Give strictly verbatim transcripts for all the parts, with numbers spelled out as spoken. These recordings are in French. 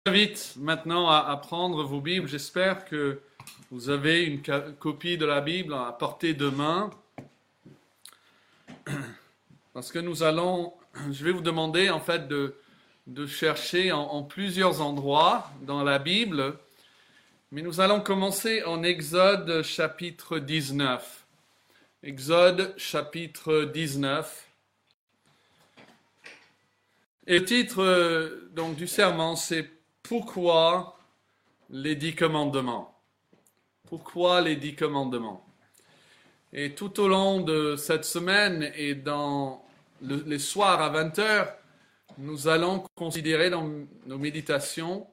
J'invite maintenant à, à prendre vos Bibles. J'espère que vous avez une copie de la Bible à portée de main. Parce que nous allons, je vais vous demander en fait de, de chercher en, en plusieurs endroits dans la Bible. Mais nous allons commencer en Exode chapitre dix-neuf. Exode chapitre dix-neuf. Et le titre donc, du sermon, c'est Pourquoi les dix commandements? Pourquoi les dix commandements? Et tout au long de cette semaine et dans le, les soirs à vingt heures, nous allons considérer dans nos méditations,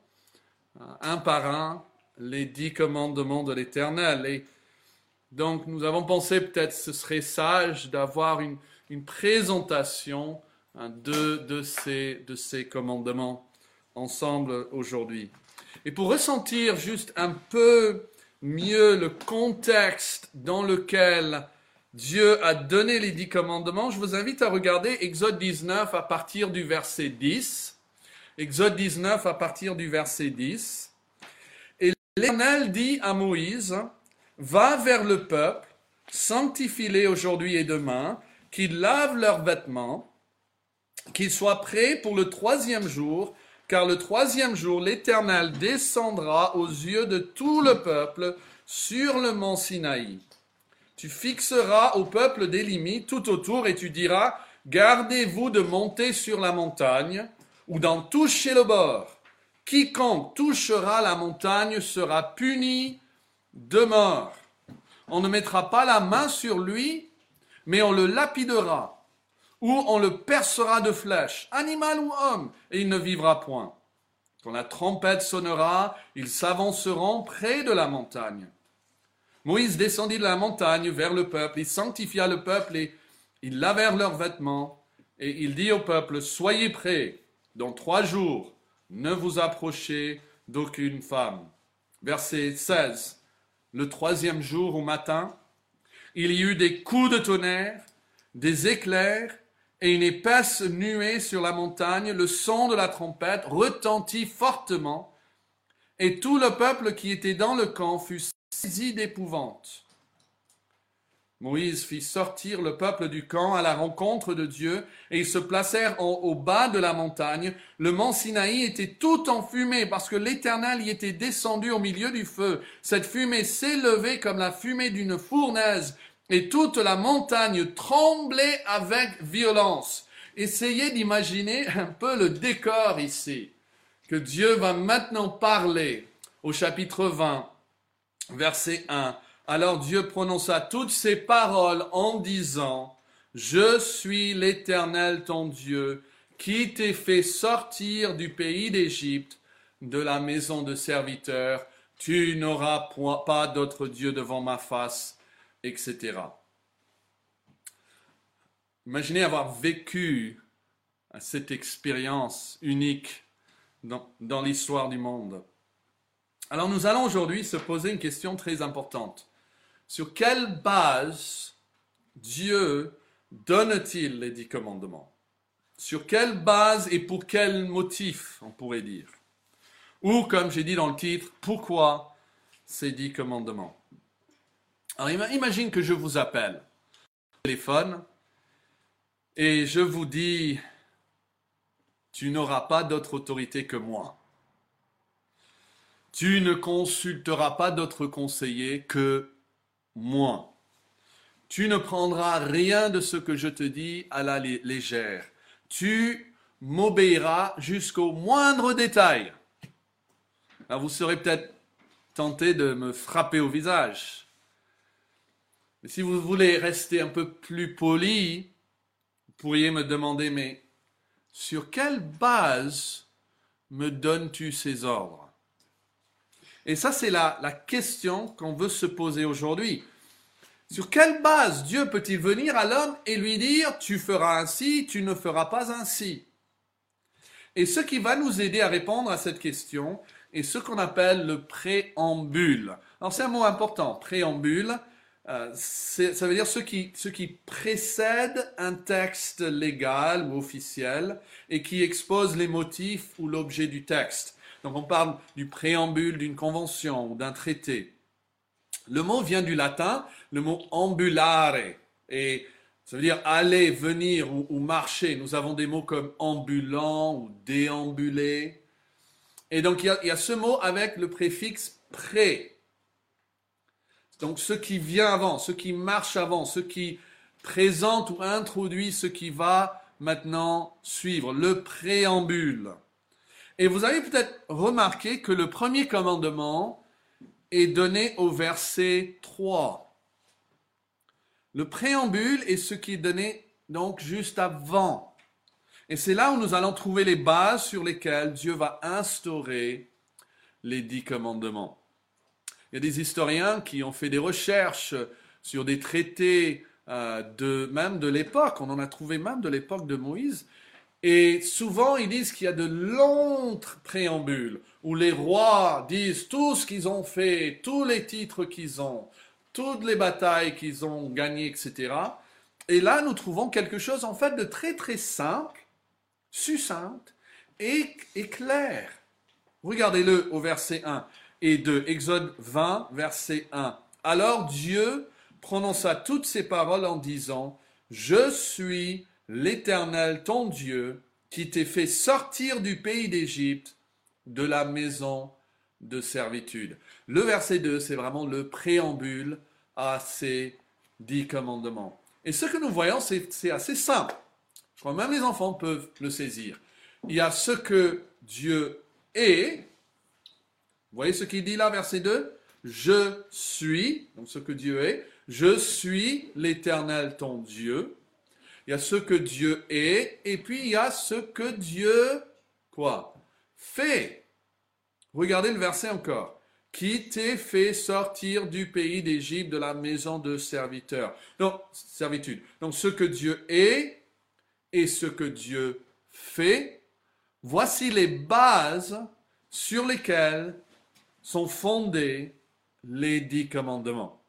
un par un, les dix commandements de l'Éternel. Et donc nous avons pensé peut-être ce serait sage d'avoir une, une présentation hein, de, de, ces, de ces commandements ensemble aujourd'hui. Et pour ressentir juste un peu mieux le contexte dans lequel Dieu a donné les dix commandements, je vous invite à regarder Exode dix-neuf à partir du verset dix. Exode dix-neuf à partir du verset dix. Et l'Éternel dit à Moïse, « Va vers le peuple, sanctifie-les aujourd'hui et demain, qu'ils lavent leurs vêtements, qu'ils soient prêts pour le troisième jour, car le troisième jour, l'Éternel descendra aux yeux de tout le peuple sur le mont Sinaï. Tu fixeras au peuple des limites tout autour et tu diras, gardez-vous de monter sur la montagne ou d'en toucher le bord. Quiconque touchera la montagne sera puni de mort. On ne mettra pas la main sur lui, mais on le lapidera. Ou on le percera de flèches, animal ou homme, et il ne vivra point. Quand la trompette sonnera, ils s'avanceront près de la montagne. Moïse descendit de la montagne vers le peuple, il sanctifia le peuple et ils lavèrent leurs vêtements. Et il dit au peuple, soyez prêts, dans trois jours, ne vous approchez d'aucune femme. Verset seize, le troisième jour au matin, il y eut des coups de tonnerre, des éclairs, et une épaisse nuée sur la montagne, le son de la trompette retentit fortement, et tout le peuple qui était dans le camp fut saisi d'épouvante. Moïse fit sortir le peuple du camp à la rencontre de Dieu, et ils se placèrent en, au bas de la montagne. Le mont Sinaï était tout en fumée, parce que l'Éternel y était descendu au milieu du feu. Cette fumée s'élevait comme la fumée d'une fournaise, et toute la montagne tremblait avec violence. Essayez d'imaginer un peu le décor ici, que Dieu va maintenant parler au chapitre vingt, verset un. Alors Dieu prononça toutes ces paroles en disant, « Je suis l'Éternel ton Dieu, qui t'ai fait sortir du pays d'Égypte, de la maison de serviteurs. Tu n'auras pas d'autre Dieu devant ma face. » et cetera. Imaginez avoir vécu cette expérience unique dans, dans l'histoire du monde. Alors nous allons aujourd'hui se poser une question très importante. Sur quelle base Dieu donne-t-il les dix commandements? Sur quelle base et pour quel motif, on pourrait dire? Ou, comme j'ai dit dans le titre, pourquoi ces dix commandements? Alors imagine que je vous appelle au téléphone et je vous dis, tu n'auras pas d'autre autorité que moi. Tu ne consulteras pas d'autre conseiller que moi. Tu ne prendras rien de ce que je te dis à la légère. Tu m'obéiras jusqu'au moindre détail. Alors vous serez peut-être tenté de me frapper au visage. Mais si vous voulez rester un peu plus poli, vous pourriez me demander, mais sur quelle base me donnes-tu ces ordres? Et ça, c'est la, la question qu'on veut se poser aujourd'hui. Sur quelle base Dieu peut-il venir à l'homme et lui dire, tu feras ainsi, tu ne feras pas ainsi? Et ce qui va nous aider à répondre à cette question est ce qu'on appelle le préambule. Alors c'est un mot important, préambule. Euh, ça veut dire ce qui, ce qui précède un texte légal ou officiel et qui expose les motifs ou l'objet du texte. Donc on parle du préambule d'une convention ou d'un traité. Le mot vient du latin, le mot ambulare, et ça veut dire aller, venir ou, ou marcher. Nous avons des mots comme ambulant ou déambuler. Et donc il y a, il y a ce mot avec le préfixe pré. Donc ce qui vient avant, ce qui marche avant, ce qui présente ou introduit ce qui va maintenant suivre, le préambule. Et vous avez peut-être remarqué que le premier commandement est donné au verset trois. Le préambule est ce qui est donné donc juste avant. Et c'est là où nous allons trouver les bases sur lesquelles Dieu va instaurer les dix commandements. Il y a des historiens qui ont fait des recherches sur des traités euh, de, même de l'époque. On en a trouvé même de l'époque de Moïse. Et souvent, ils disent qu'il y a de longs préambules où les rois disent tout ce qu'ils ont fait, tous les titres qu'ils ont, toutes les batailles qu'ils ont gagnées, et cetera. Et là, nous trouvons quelque chose en fait de très très simple, succinct et, et clair. Regardez-le au verset un et deux, Exode vingt, verset un. Alors Dieu prononça toutes ces paroles en disant « Je suis l'Éternel, ton Dieu, qui t'ai fait sortir du pays d'Égypte, de la maison de servitude. » Le verset deux, c'est vraiment le préambule à ces dix commandements. Et ce que nous voyons, c'est, c'est assez simple. Je crois que même les enfants peuvent le saisir. Il y a ce que Dieu est. Vous voyez ce qu'il dit là, verset deux? Je suis, donc ce que Dieu est. Je suis l'Éternel, ton Dieu. Il y a ce que Dieu est, et puis il y a ce que Dieu, quoi, fait. Regardez le verset encore. Qui t'ait fait sortir du pays d'Égypte, de la maison de serviteurs. Donc, servitude. Donc, ce que Dieu est et ce que Dieu fait, voici les bases sur lesquelles sont fondés les dix commandements.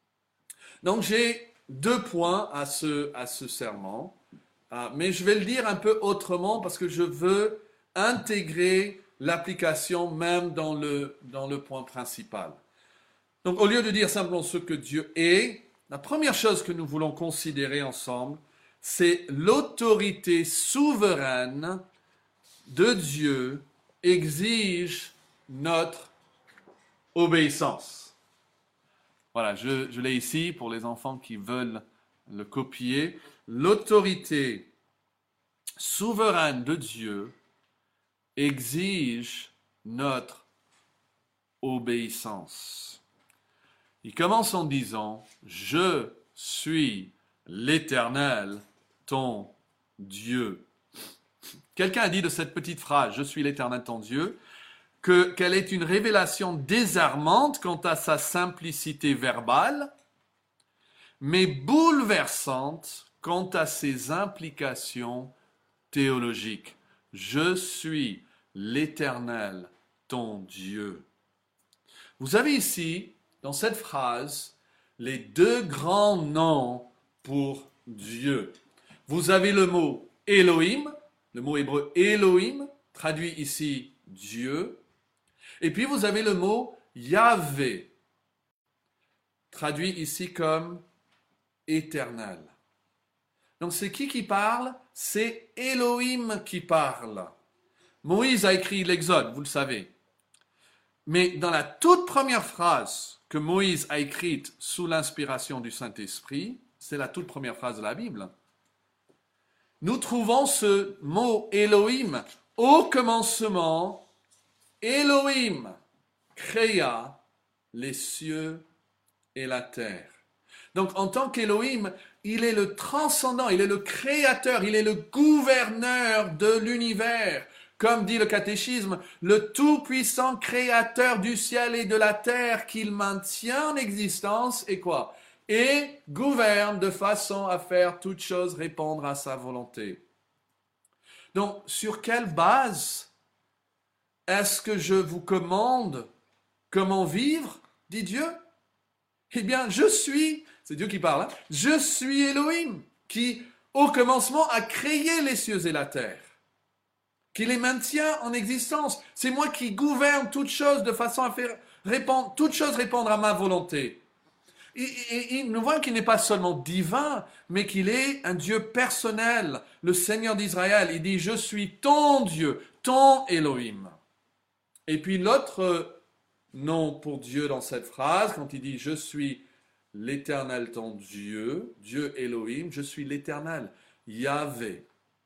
Donc, j'ai deux points à ce, à ce serment, euh, mais je vais le dire un peu autrement parce que je veux intégrer l'application même dans le, dans le point principal. Donc au lieu de dire simplement ce que Dieu est, la première chose que nous voulons considérer ensemble, c'est l'autorité souveraine de Dieu exige notre obéissance. Voilà, je, je l'ai ici pour les enfants qui veulent le copier. L'autorité souveraine de Dieu exige notre obéissance. Il commence en disant « Je suis l'Éternel, ton Dieu ». Quelqu'un a dit de cette petite phrase « Je suis l'Éternel, ton Dieu » que, qu'elle est une révélation désarmante quant à sa simplicité verbale, mais bouleversante quant à ses implications théologiques. Je suis l'Éternel, ton Dieu. Vous avez ici, dans cette phrase, les deux grands noms pour Dieu. Vous avez le mot Elohim, le mot hébreu Elohim, traduit ici Dieu. Et puis vous avez le mot Yahvé, traduit ici comme éternel. Donc c'est qui qui parle? C'est Elohim qui parle. Moïse a écrit l'Exode, vous le savez. Mais dans la toute première phrase que Moïse a écrite sous l'inspiration du Saint-Esprit, c'est la toute première phrase de la Bible, nous trouvons ce mot Elohim. Au commencement, Elohim créa les cieux et la terre. Donc en tant qu'Elohim, il est le transcendant, il est le créateur, il est le gouverneur de l'univers. Comme dit le catéchisme, le tout-puissant créateur du ciel et de la terre qu'il maintient en existence et quoi? Et gouverne de façon à faire toute chose répondre à sa volonté. Donc, sur quelle base est-ce que je vous commande comment vivre, dit Dieu? Eh bien, je suis, c'est Dieu qui parle, hein, je suis Elohim, qui au commencement a créé les cieux et la terre. qui les maintient en existence. C'est moi qui gouverne toutes choses de façon à faire répondre, toutes choses répondre à ma volonté. Et, et, et nous voyons qu'il n'est pas seulement divin, mais qu'il est un Dieu personnel, le Seigneur d'Israël. Il dit, je suis ton Dieu, ton Elohim. Et puis l'autre nom pour Dieu dans cette phrase, quand il dit, je suis l'Éternel ton Dieu, Dieu Elohim, je suis l'Éternel, Yahvé,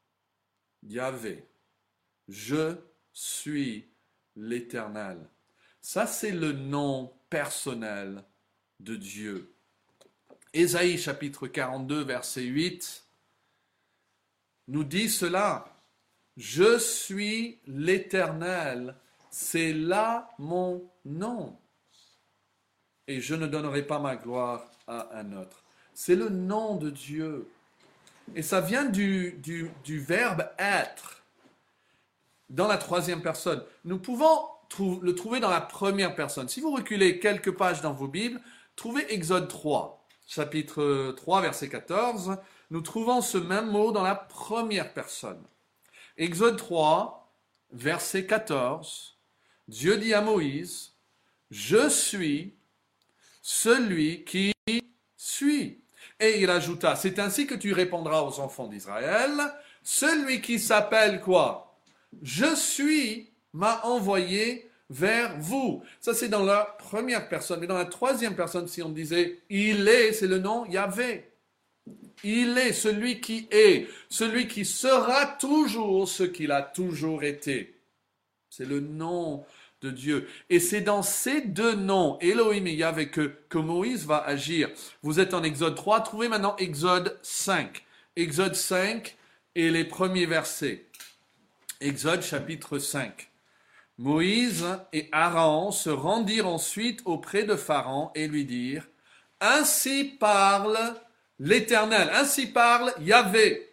Yahvé, je suis l'Éternel. Ça, c'est le nom personnel de Dieu. Ésaïe chapitre quarante-deux, verset huit, nous dit cela. Je suis l'Éternel, c'est là mon nom. Et je ne donnerai pas ma gloire à un autre. C'est le nom de Dieu. Et ça vient du, du, du verbe être dans la troisième personne. Nous pouvons trou- le trouver dans la première personne. Si vous reculez quelques pages dans vos Bibles, trouvez Exode trois, chapitre trois, verset quatorze. Nous trouvons ce même mot dans la première personne. Exode trois, verset quatorze. Dieu dit à Moïse, « Je suis celui qui suis. » Et il ajouta, « C'est ainsi que tu répondras aux enfants d'Israël, celui qui s'appelle quoi ? Je suis m'a envoyé vers vous. » Ça, c'est dans la première personne. Mais dans la troisième personne, si on disait, « Il est », c'est le nom Yahvé. Il est celui qui est, celui qui sera toujours ce qu'il a toujours été. C'est le nom de Dieu. Et c'est dans ces deux noms, Elohim et Yahvé, que, que Moïse va agir. Vous êtes en Exode trois, trouvez maintenant Exode cinq. Exode cinq et les premiers versets. Exode chapitre cinq. Moïse et Aaron se rendirent ensuite auprès de Pharaon et lui dirent, « Ainsi parle l'Éternel, ainsi parle Yahvé,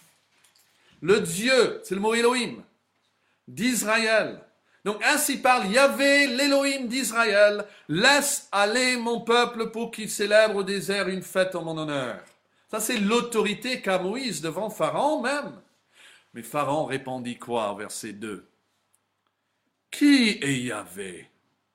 le Dieu, c'est le mot Elohim, d'Israël. Donc ainsi parle Yahvé, l'Elohim d'Israël, laisse aller mon peuple pour qu'il célèbre au désert une fête en mon honneur. » Ça c'est l'autorité qu'a Moïse devant Pharaon même. Mais Pharaon répondit quoi au verset deux? Qui est Yahvé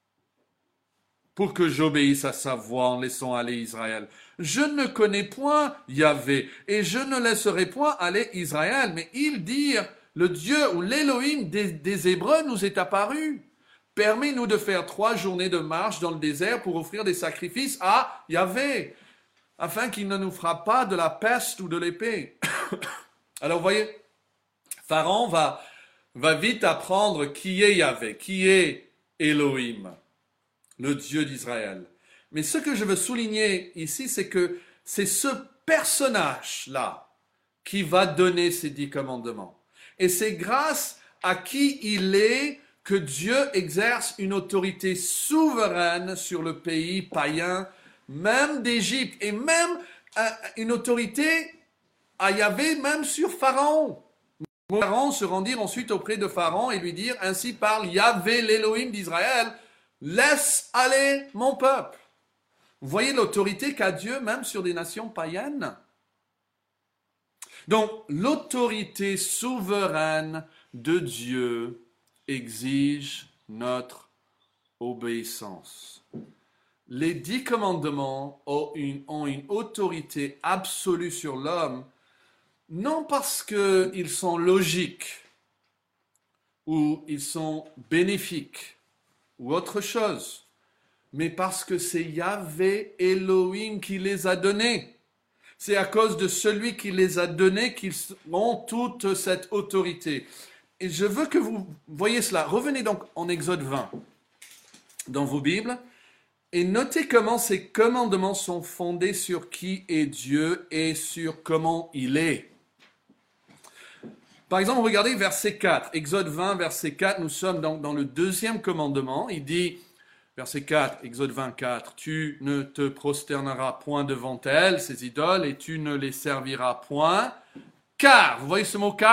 pour que j'obéisse à sa voix en laissant aller Israël? Je ne connais point Yahvé, et je ne laisserai point aller Israël. Mais ils dirent, le Dieu ou l'Élohim des, des Hébreux nous est apparu. Permets-nous de faire trois journées de marche dans le désert pour offrir des sacrifices à Yahvé, afin qu'il ne nous frappe pas de la peste ou de l'épée. Alors vous voyez, Pharaon va, va vite apprendre qui est Yahvé, qui est Elohim, le Dieu d'Israël. Mais ce que je veux souligner ici, c'est que c'est ce personnage-là qui va donner ces dix commandements. Et c'est grâce à qui il est que Dieu exerce une autorité souveraine sur le pays païen, même d'Égypte, et même une autorité à Yahvé, même sur Pharaon. Pharaon se rendirent ensuite auprès de Pharaon et lui dirent, « Ainsi parle Yahvé, l'Élohim d'Israël, laisse aller mon peuple. » Vous voyez l'autorité qu'a Dieu même sur des nations païennes? Donc, l'autorité souveraine de Dieu exige notre obéissance. Les dix commandements ont une, ont une autorité absolue sur l'homme, non parce qu'ils sont logiques, ou ils sont bénéfiques, ou autre chose, mais parce que c'est Yahvé Elohim qui les a donnés. C'est à cause de celui qui les a donnés qu'ils ont toute cette autorité. Et je veux que vous voyez cela. Revenez donc en Exode vingt dans vos Bibles et notez comment ces commandements sont fondés sur qui est Dieu et sur comment il est. Par exemple, regardez verset quatre. Exode vingt, verset quatre, nous sommes donc dans le deuxième commandement. Il dit... Verset quatre, Exode vingt-quatre, « Tu ne te prosterneras point devant elles, ces idoles, et tu ne les serviras point, car, » vous voyez ce mot « car » ?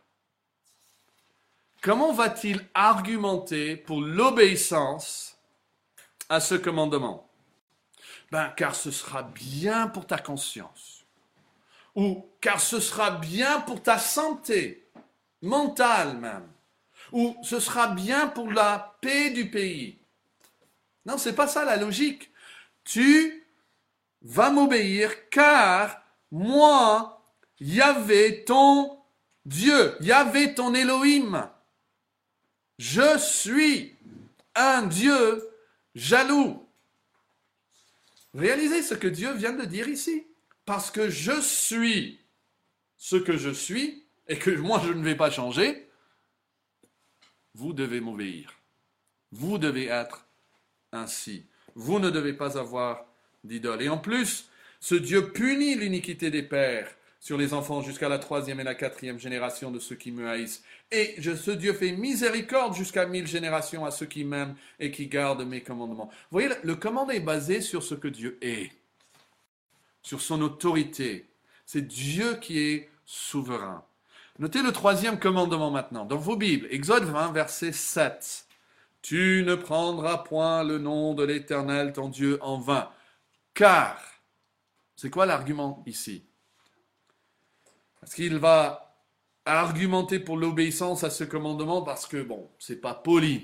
Comment va-t-il argumenter pour l'obéissance à ce commandement ? Ben, car ce sera bien pour ta conscience, ou car ce sera bien pour ta santé, mentale même, ou ce sera bien pour la paix du pays. Non, c'est pas ça la logique. Tu vas m'obéir car moi, Yahvé, ton Dieu, Yahvé, ton Elohim, je suis un Dieu jaloux. Réalisez ce que Dieu vient de dire ici. Parce que je suis ce que je suis et que moi je ne vais pas changer, vous devez m'obéir. Vous devez être ainsi. Vous ne devez pas avoir d'idole. Et en plus, ce Dieu punit l'iniquité des pères sur les enfants jusqu'à la troisième et la quatrième génération de ceux qui me haïssent. Et je, ce Dieu fait miséricorde jusqu'à mille générations à ceux qui m'aiment et qui gardent mes commandements. Vous voyez, le commandement est basé sur ce que Dieu est, sur son autorité. C'est Dieu qui est souverain. Notez le troisième commandement maintenant, dans vos Bibles, Exode vingt, verset sept. Tu ne prendras point le nom de l'Éternel, ton Dieu, en vain. Car, c'est quoi l'argument ici? Parce qu'il va argumenter pour l'obéissance à ce commandement parce que, bon, c'est pas poli.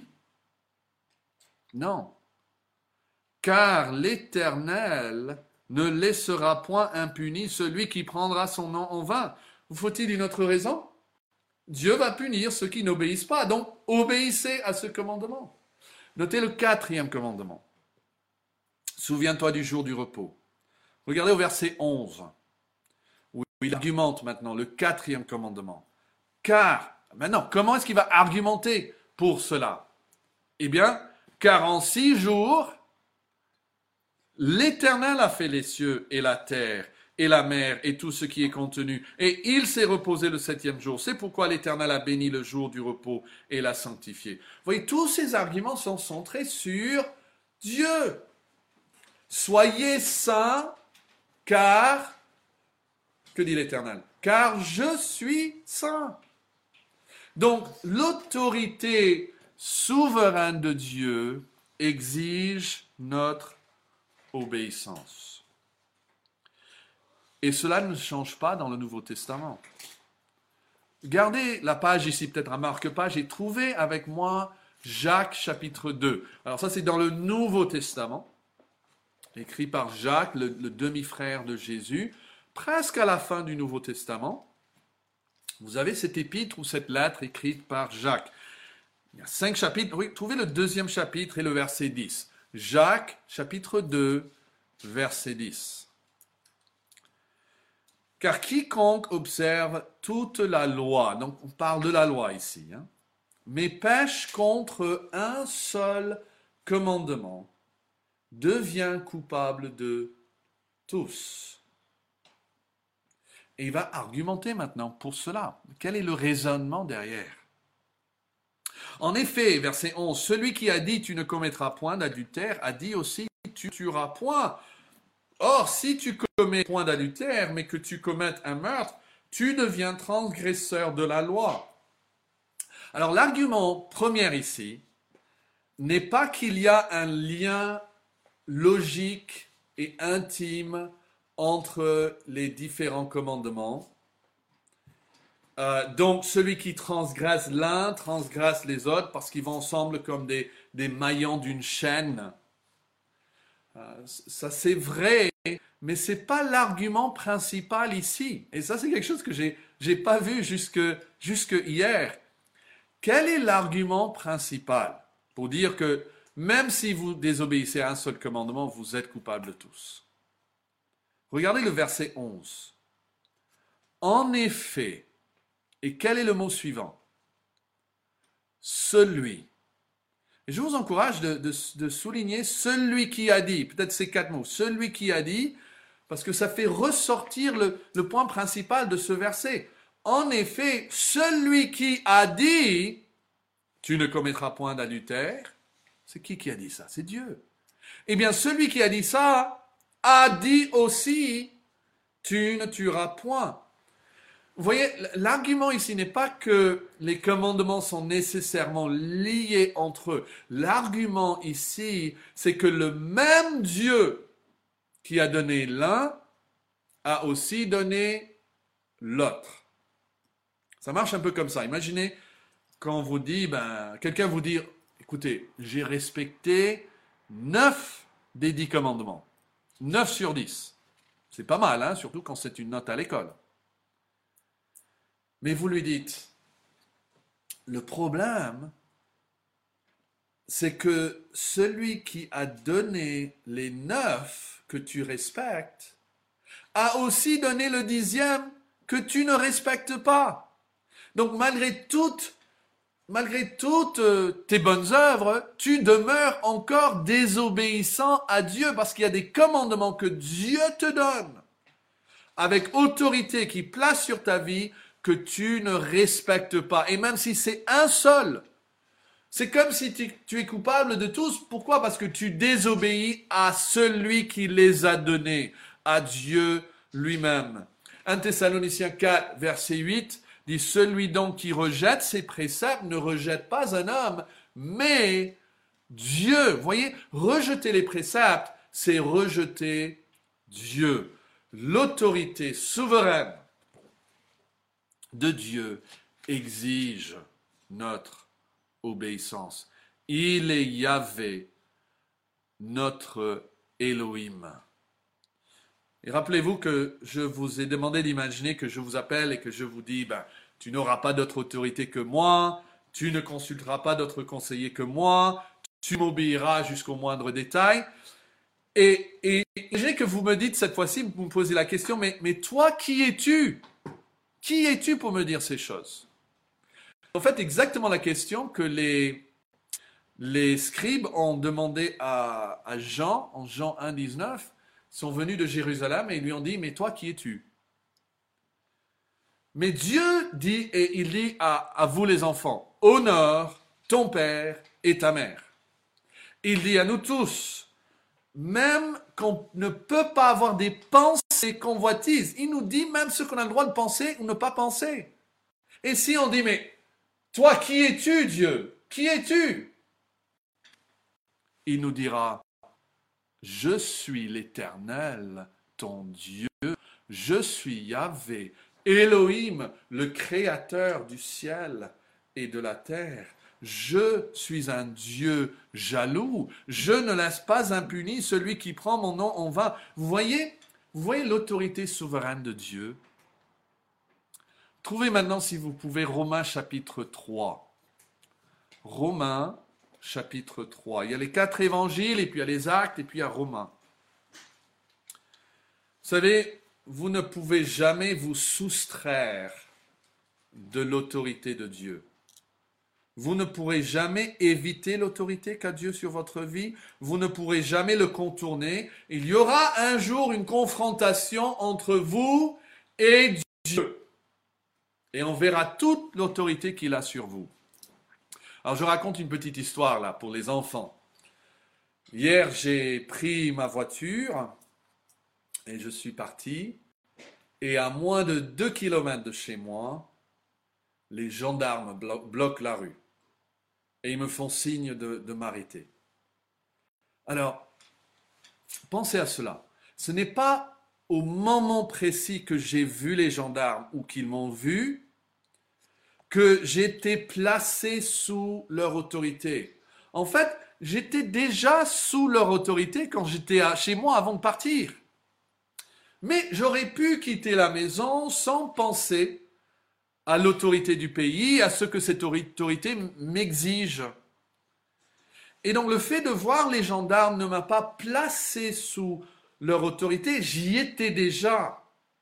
Non. Car l'Éternel ne laissera point impuni celui qui prendra son nom en vain. Vous faut-il une autre raison? Dieu va punir ceux qui n'obéissent pas. Donc, obéissez à ce commandement. Notez le quatrième commandement. Souviens-toi du jour du repos. Regardez au verset onze. Où il argumente maintenant le quatrième commandement. Car, maintenant, comment est-ce qu'il va argumenter pour cela? Eh bien, car en six jours, l'Éternel a fait les cieux et la terre, et la mer, et tout ce qui est contenu, et il s'est reposé le septième jour. C'est pourquoi l'Éternel a béni le jour du repos et l'a sanctifié. Vous voyez, tous ces arguments sont centrés sur Dieu. Soyez saints, car, que dit l'Éternel? Car je suis saint. Donc, l'autorité souveraine de Dieu exige notre obéissance. Et cela ne change pas dans le Nouveau Testament. Gardez la page ici, peut-être un marque-page, et trouvez avec moi Jacques chapitre deux. Alors ça, c'est dans le Nouveau Testament, écrit par Jacques, le, le demi-frère de Jésus, presque à la fin du Nouveau Testament. Vous avez cette épître ou cette lettre écrite par Jacques. Il y a cinq chapitres. Oui, trouvez le deuxième chapitre et le verset dix. Jacques, chapitre deux, verset dix. Car quiconque observe toute la loi, donc on parle de la loi ici, hein, mais pêche contre un seul commandement, devient coupable de tous. Et il va argumenter maintenant pour cela. Quel est le raisonnement derrière? En effet, verset onze, celui qui a dit tu ne commettras point d'adultère a dit aussi tu tueras point. Or, si tu commets point d'adultère, mais que tu commettes un meurtre, tu deviens transgresseur de la loi. Alors, l'argument premier ici n'est pas qu'il y a un lien logique et intime entre les différents commandements. Euh, donc, celui qui transgresse l'un transgresse les autres parce qu'ils vont ensemble comme des, des maillons d'une chaîne. Euh, ça, c'est vrai, mais ce n'est pas l'argument principal ici. Et ça, c'est quelque chose que je n'ai pas vu jusque, jusque hier. Quel est l'argument principal pour dire que même si vous désobéissez à un seul commandement, vous êtes coupable de tous? Regardez le verset onze. En effet, et quel est le mot suivant? Celui. Et je vous encourage de, de, de souligner celui qui a dit, peut-être ces quatre mots, celui qui a dit, parce que ça fait ressortir le, le point principal de ce verset. En effet, celui qui a dit, tu ne commettras point d'adultère, c'est qui qui a dit ça? C'est Dieu. Eh bien, celui qui a dit ça a dit aussi, tu ne tueras point. Vous voyez, l'argument ici n'est pas que les commandements sont nécessairement liés entre eux. L'argument ici, c'est que le même Dieu qui a donné l'un a aussi donné l'autre. Ça marche un peu comme ça. Imaginez quand on vous dit, ben, quelqu'un vous dit, écoutez, j'ai respecté neuf des dix commandements. neuf sur dix. C'est pas mal, hein, surtout quand c'est une note à l'école. Mais vous lui dites, le problème, c'est que celui qui a donné les neuf que tu respectes a aussi donné le dixième que tu ne respectes pas. Donc malgré toutes, malgré toutes tes bonnes œuvres, tu demeures encore désobéissant à Dieu parce qu'il y a des commandements que Dieu te donne avec autorité qui place sur ta vie que tu ne respectes pas. Et même si c'est un seul, c'est comme si tu, tu es coupable de tous. Pourquoi? Parce que tu désobéis à celui qui les a donnés, à Dieu lui-même. un Thessaloniciens quatre, verset huit, dit « Celui donc qui rejette ses préceptes ne rejette pas un homme, mais Dieu. » Vous voyez, rejeter les préceptes, c'est rejeter Dieu. L'autorité souveraine de Dieu exige notre obéissance. Il est Yahvé, notre Elohim. Et rappelez-vous que je vous ai demandé d'imaginer que je vous appelle et que je vous dis, ben, tu n'auras pas d'autre autorité que moi, tu ne consulteras pas d'autre conseiller que moi, tu m'obéiras jusqu'au moindre détail. Et, et imaginez que vous me dites cette fois-ci, vous me posez la question, mais, mais toi, qui es-tu? Qui es-tu pour me dire ces choses? En fait, exactement la question que les, les scribes ont demandé à, à Jean, en Jean un, dix-neuf, sont venus de Jérusalem et ils lui ont dit, mais toi, qui es-tu? Mais Dieu dit, et il dit à, à vous les enfants, honore ton père et ta mère. Il dit à nous tous, même qu'on ne peut pas avoir des pensées convoitises, il nous dit même ce qu'on a le droit de penser ou ne pas penser. Et si on dit, mais toi, qui es-tu, Dieu? Qui es-tu? Il nous dira, je suis l'Éternel, ton Dieu, je suis Yahvé, Elohim, le créateur du ciel et de la terre. Je suis un Dieu jaloux, je ne laisse pas impuni celui qui prend mon nom en vain. Vous voyez, vous voyez l'autorité souveraine de Dieu? Trouvez maintenant, si vous pouvez, Romains chapitre trois. Romains chapitre trois. Il y a les quatre évangiles, et puis il y a les actes, et puis il y a Romains. Vous savez, vous ne pouvez jamais vous soustraire de l'autorité de Dieu. Vous ne pourrez jamais éviter l'autorité qu'a Dieu sur votre vie. Vous ne pourrez jamais le contourner. Il y aura un jour une confrontation entre vous et Dieu. Et on verra toute l'autorité qu'il a sur vous. Alors je raconte une petite histoire là pour les enfants. Hier j'ai pris ma voiture et je suis parti. Et à moins de deux kilomètres de chez moi, les gendarmes blo- bloquent la rue. Et ils me font signe de, de m'arrêter. Alors, pensez à cela. Ce n'est pas au moment précis que j'ai vu les gendarmes ou qu'ils m'ont vu que j'étais placé sous leur autorité. En fait, j'étais déjà sous leur autorité quand j'étais à, chez moi avant de partir. Mais j'aurais pu quitter la maison sans penser à l'autorité du pays, à ce que cette autorité m'exige. Et donc le fait de voir les gendarmes ne m'a pas placé sous leur autorité, j'y étais déjà.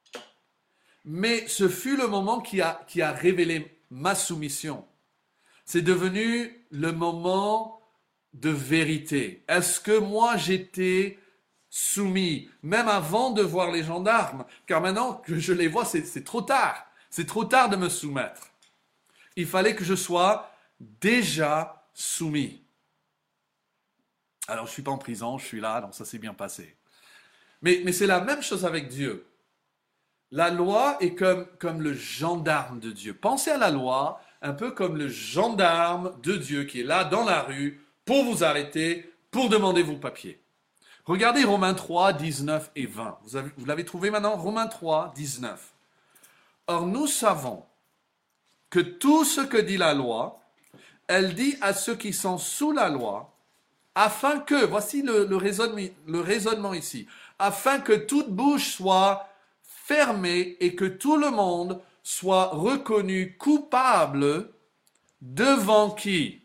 Mais ce fut le moment qui a, qui a révélé ma soumission. C'est devenu le moment de vérité. Est-ce que moi j'étais soumis, même avant de voir les gendarmes? Car maintenant que je les vois, c'est, c'est trop tard. C'est trop tard de me soumettre. Il fallait que je sois déjà soumis. Alors, je ne suis pas en prison, je suis là, donc ça s'est bien passé. Mais, mais c'est la même chose avec Dieu. La loi est comme, comme le gendarme de Dieu. Pensez à la loi un peu comme le gendarme de Dieu qui est là dans la rue pour vous arrêter, pour demander vos papiers. Regardez Romains trois, dix-neuf et vingt. Vous, avez, vous l'avez trouvé maintenant? Romains trois, dix-neuf. Or, nous savons que tout ce que dit la loi, elle dit à ceux qui sont sous la loi, afin que, voici le, le, raisonnement, le raisonnement ici, afin que toute bouche soit fermée et que tout le monde soit reconnu coupable devant qui?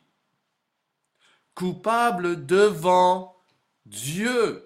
Coupable devant Dieu.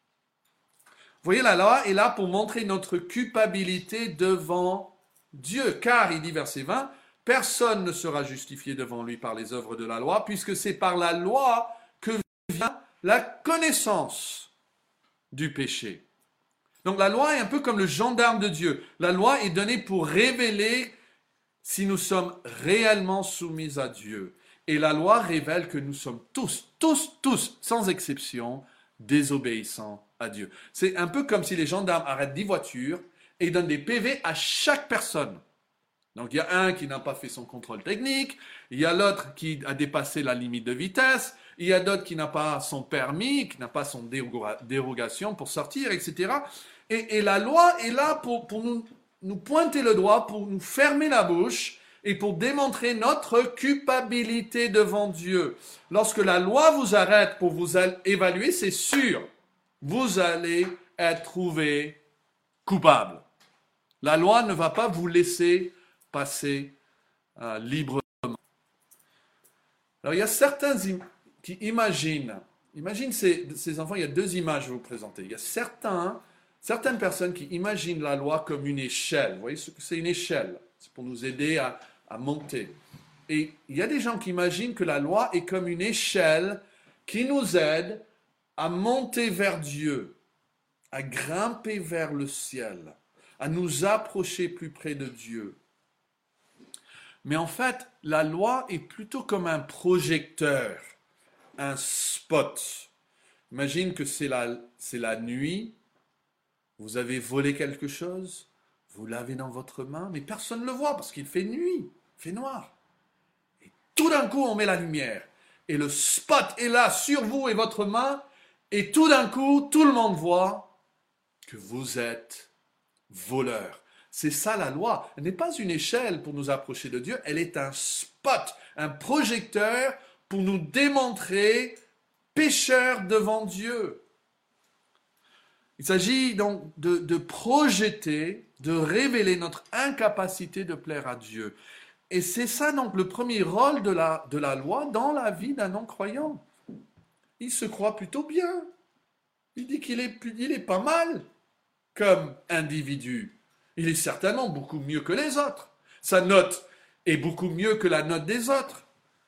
Vous voyez, la loi est là pour montrer notre culpabilité devant Dieu. Car, il dit verset vingt, personne ne sera justifié devant lui par les œuvres de la loi, puisque c'est par la loi que vient la connaissance du péché. Donc la loi est un peu comme le gendarme de Dieu. La loi est donnée pour révéler si nous sommes réellement soumis à Dieu. Et la loi révèle que nous sommes tous, tous, tous, sans exception, désobéissants à Dieu. C'est un peu comme si les gendarmes arrêtent dix voitures et donnent des P V à chaque personne. Donc il y a un qui n'a pas fait son contrôle technique, il y a l'autre qui a dépassé la limite de vitesse, il y a d'autres qui n'a pas son permis, qui n'a pas son dérogation pour sortir, et cetera. Et, et la loi est là pour, pour nous, nous pointer le doigt, pour nous fermer la bouche et pour démontrer notre culpabilité devant Dieu. Lorsque la loi vous arrête pour vous évaluer, c'est sûr, vous allez être trouvé coupable. La loi ne va pas vous laisser passer euh, librement. Alors il y a certains im- qui imaginent, imagine ces, ces enfants, il y a deux images à vous présenter. Il y a certains, certaines personnes qui imaginent la loi comme une échelle. Vous voyez ce que c'est une échelle? C'est pour nous aider à, à monter. Et il y a des gens qui imaginent que la loi est comme une échelle qui nous aide à monter vers Dieu, à grimper vers le ciel, à nous approcher plus près de Dieu. Mais en fait, la loi est plutôt comme un projecteur, un spot. Imagine que c'est la, c'est la nuit, vous avez volé quelque chose, vous l'avez dans votre main, mais personne ne le voit parce qu'il fait nuit, il fait noir. Et tout d'un coup, on met la lumière. Et le spot est là sur vous et votre main, et tout d'un coup, tout le monde voit que vous êtes voleur. C'est ça la loi. Elle n'est pas une échelle pour nous approcher de Dieu, elle est un spot, un projecteur pour nous démontrer pécheurs devant Dieu. Il s'agit donc de, de projeter, de révéler notre incapacité de plaire à Dieu. Et c'est ça donc le premier rôle de la, de la loi dans la vie d'un non-croyant. Il se croit plutôt bien. Il dit qu'il est, il est pas mal comme individu. Il est certainement beaucoup mieux que les autres. Sa note est beaucoup mieux que la note des autres.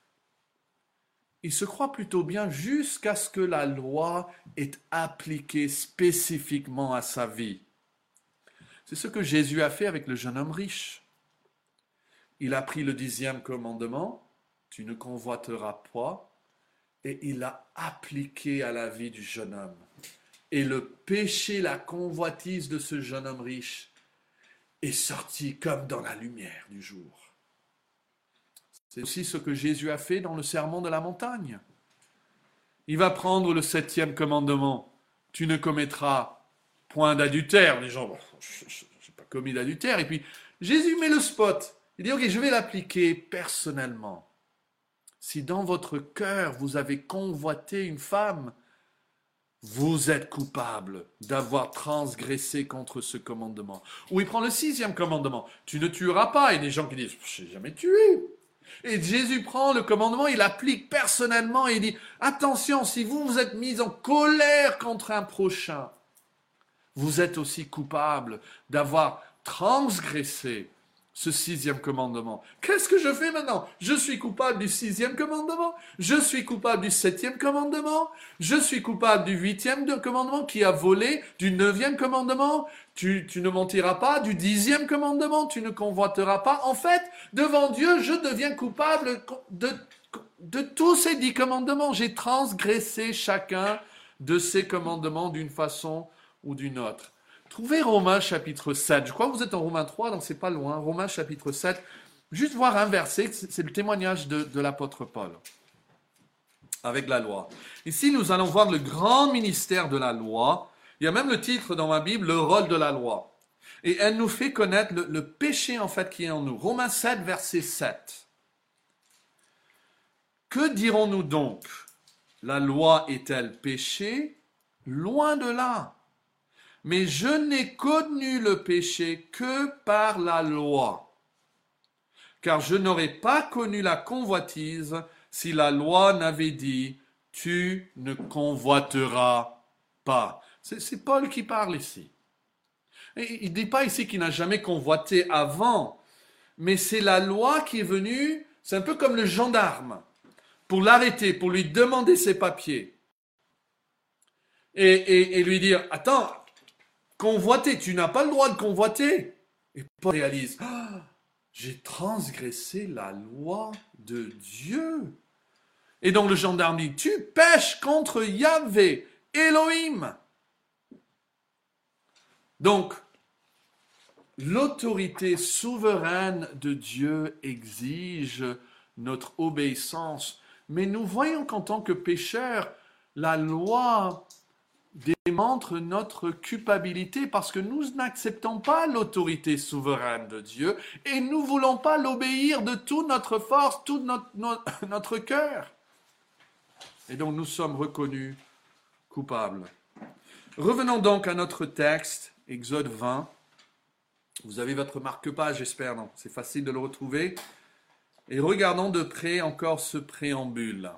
Il se croit plutôt bien jusqu'à ce que la loi est appliquée spécifiquement à sa vie. C'est ce que Jésus a fait avec le jeune homme riche. Il a pris le dixième commandement, tu ne convoiteras pas, et il l'a appliqué à la vie du jeune homme. Et le péché, la convoitise de ce jeune homme riche est sorti comme dans la lumière du jour. C'est aussi ce que Jésus a fait dans le sermon de la montagne. Il va prendre le septième commandement. Tu ne commettras point d'adultère. Les gens, bon, je n'ai pas commis d'adultère. Et puis, Jésus met le spot. Il dit, ok, je vais l'appliquer personnellement. Si dans votre cœur, vous avez convoité une femme, vous êtes coupable d'avoir transgressé contre ce commandement. Ou il prend le sixième commandement. Tu ne tueras pas. Et des gens qui disent, je n'ai jamais tué. Et Jésus prend le commandement, il l'applique personnellement et il dit, attention, si vous vous êtes mis en colère contre un prochain, vous êtes aussi coupable d'avoir transgressé ce sixième commandement. Qu'est-ce que je fais maintenant? Je suis coupable du sixième commandement, je suis coupable du septième commandement, je suis coupable du huitième commandement qui a volé, du neuvième commandement, tu, tu ne mentiras pas, du dixième commandement, tu ne convoiteras pas. En fait, devant Dieu, je deviens coupable de, de tous ces dix commandements. J'ai transgressé chacun de ces commandements d'une façon ou d'une autre. Trouvez Romains chapitre sept. Je crois que vous êtes en Romains trois, donc c'est pas loin. Romains chapitre sept. Juste voir un verset, c'est le témoignage de, de l'apôtre Paul avec la loi. Ici, nous allons voir le grand ministère de la loi. Il y a même le titre dans ma Bible, le rôle de la loi. Et elle nous fait connaître le, le péché en fait qui est en nous. Romains sept, verset sept. Que dirons-nous donc? La loi est-elle péché? Loin de là. Mais je n'ai connu le péché que par la loi. Car je n'aurais pas connu la convoitise si la loi n'avait dit « Tu ne convoiteras pas ». C'est Paul qui parle ici. Et il ne dit pas ici qu'il n'a jamais convoité avant, mais c'est la loi qui est venue, c'est un peu comme le gendarme, pour l'arrêter, pour lui demander ses papiers. Et, et, et lui dire « Attends, convoiter, tu n'as pas le droit de convoiter ». Et Paul réalise ah, « J'ai transgressé la loi de Dieu ». Et donc le gendarme dit « Tu pèches contre Yahvé, Elohim ». Donc, l'autorité souveraine de Dieu exige notre obéissance. Mais nous voyons qu'en tant que pécheurs, la loi démontre notre culpabilité parce que nous n'acceptons pas l'autorité souveraine de Dieu et nous ne voulons pas l'obéir de toute notre force, tout notre, notre, notre cœur. Et donc nous sommes reconnus coupables. Revenons donc à notre texte. Exode vingt, vous avez votre marque-page, j'espère, non? C'est facile de le retrouver. Et regardons de près encore ce préambule.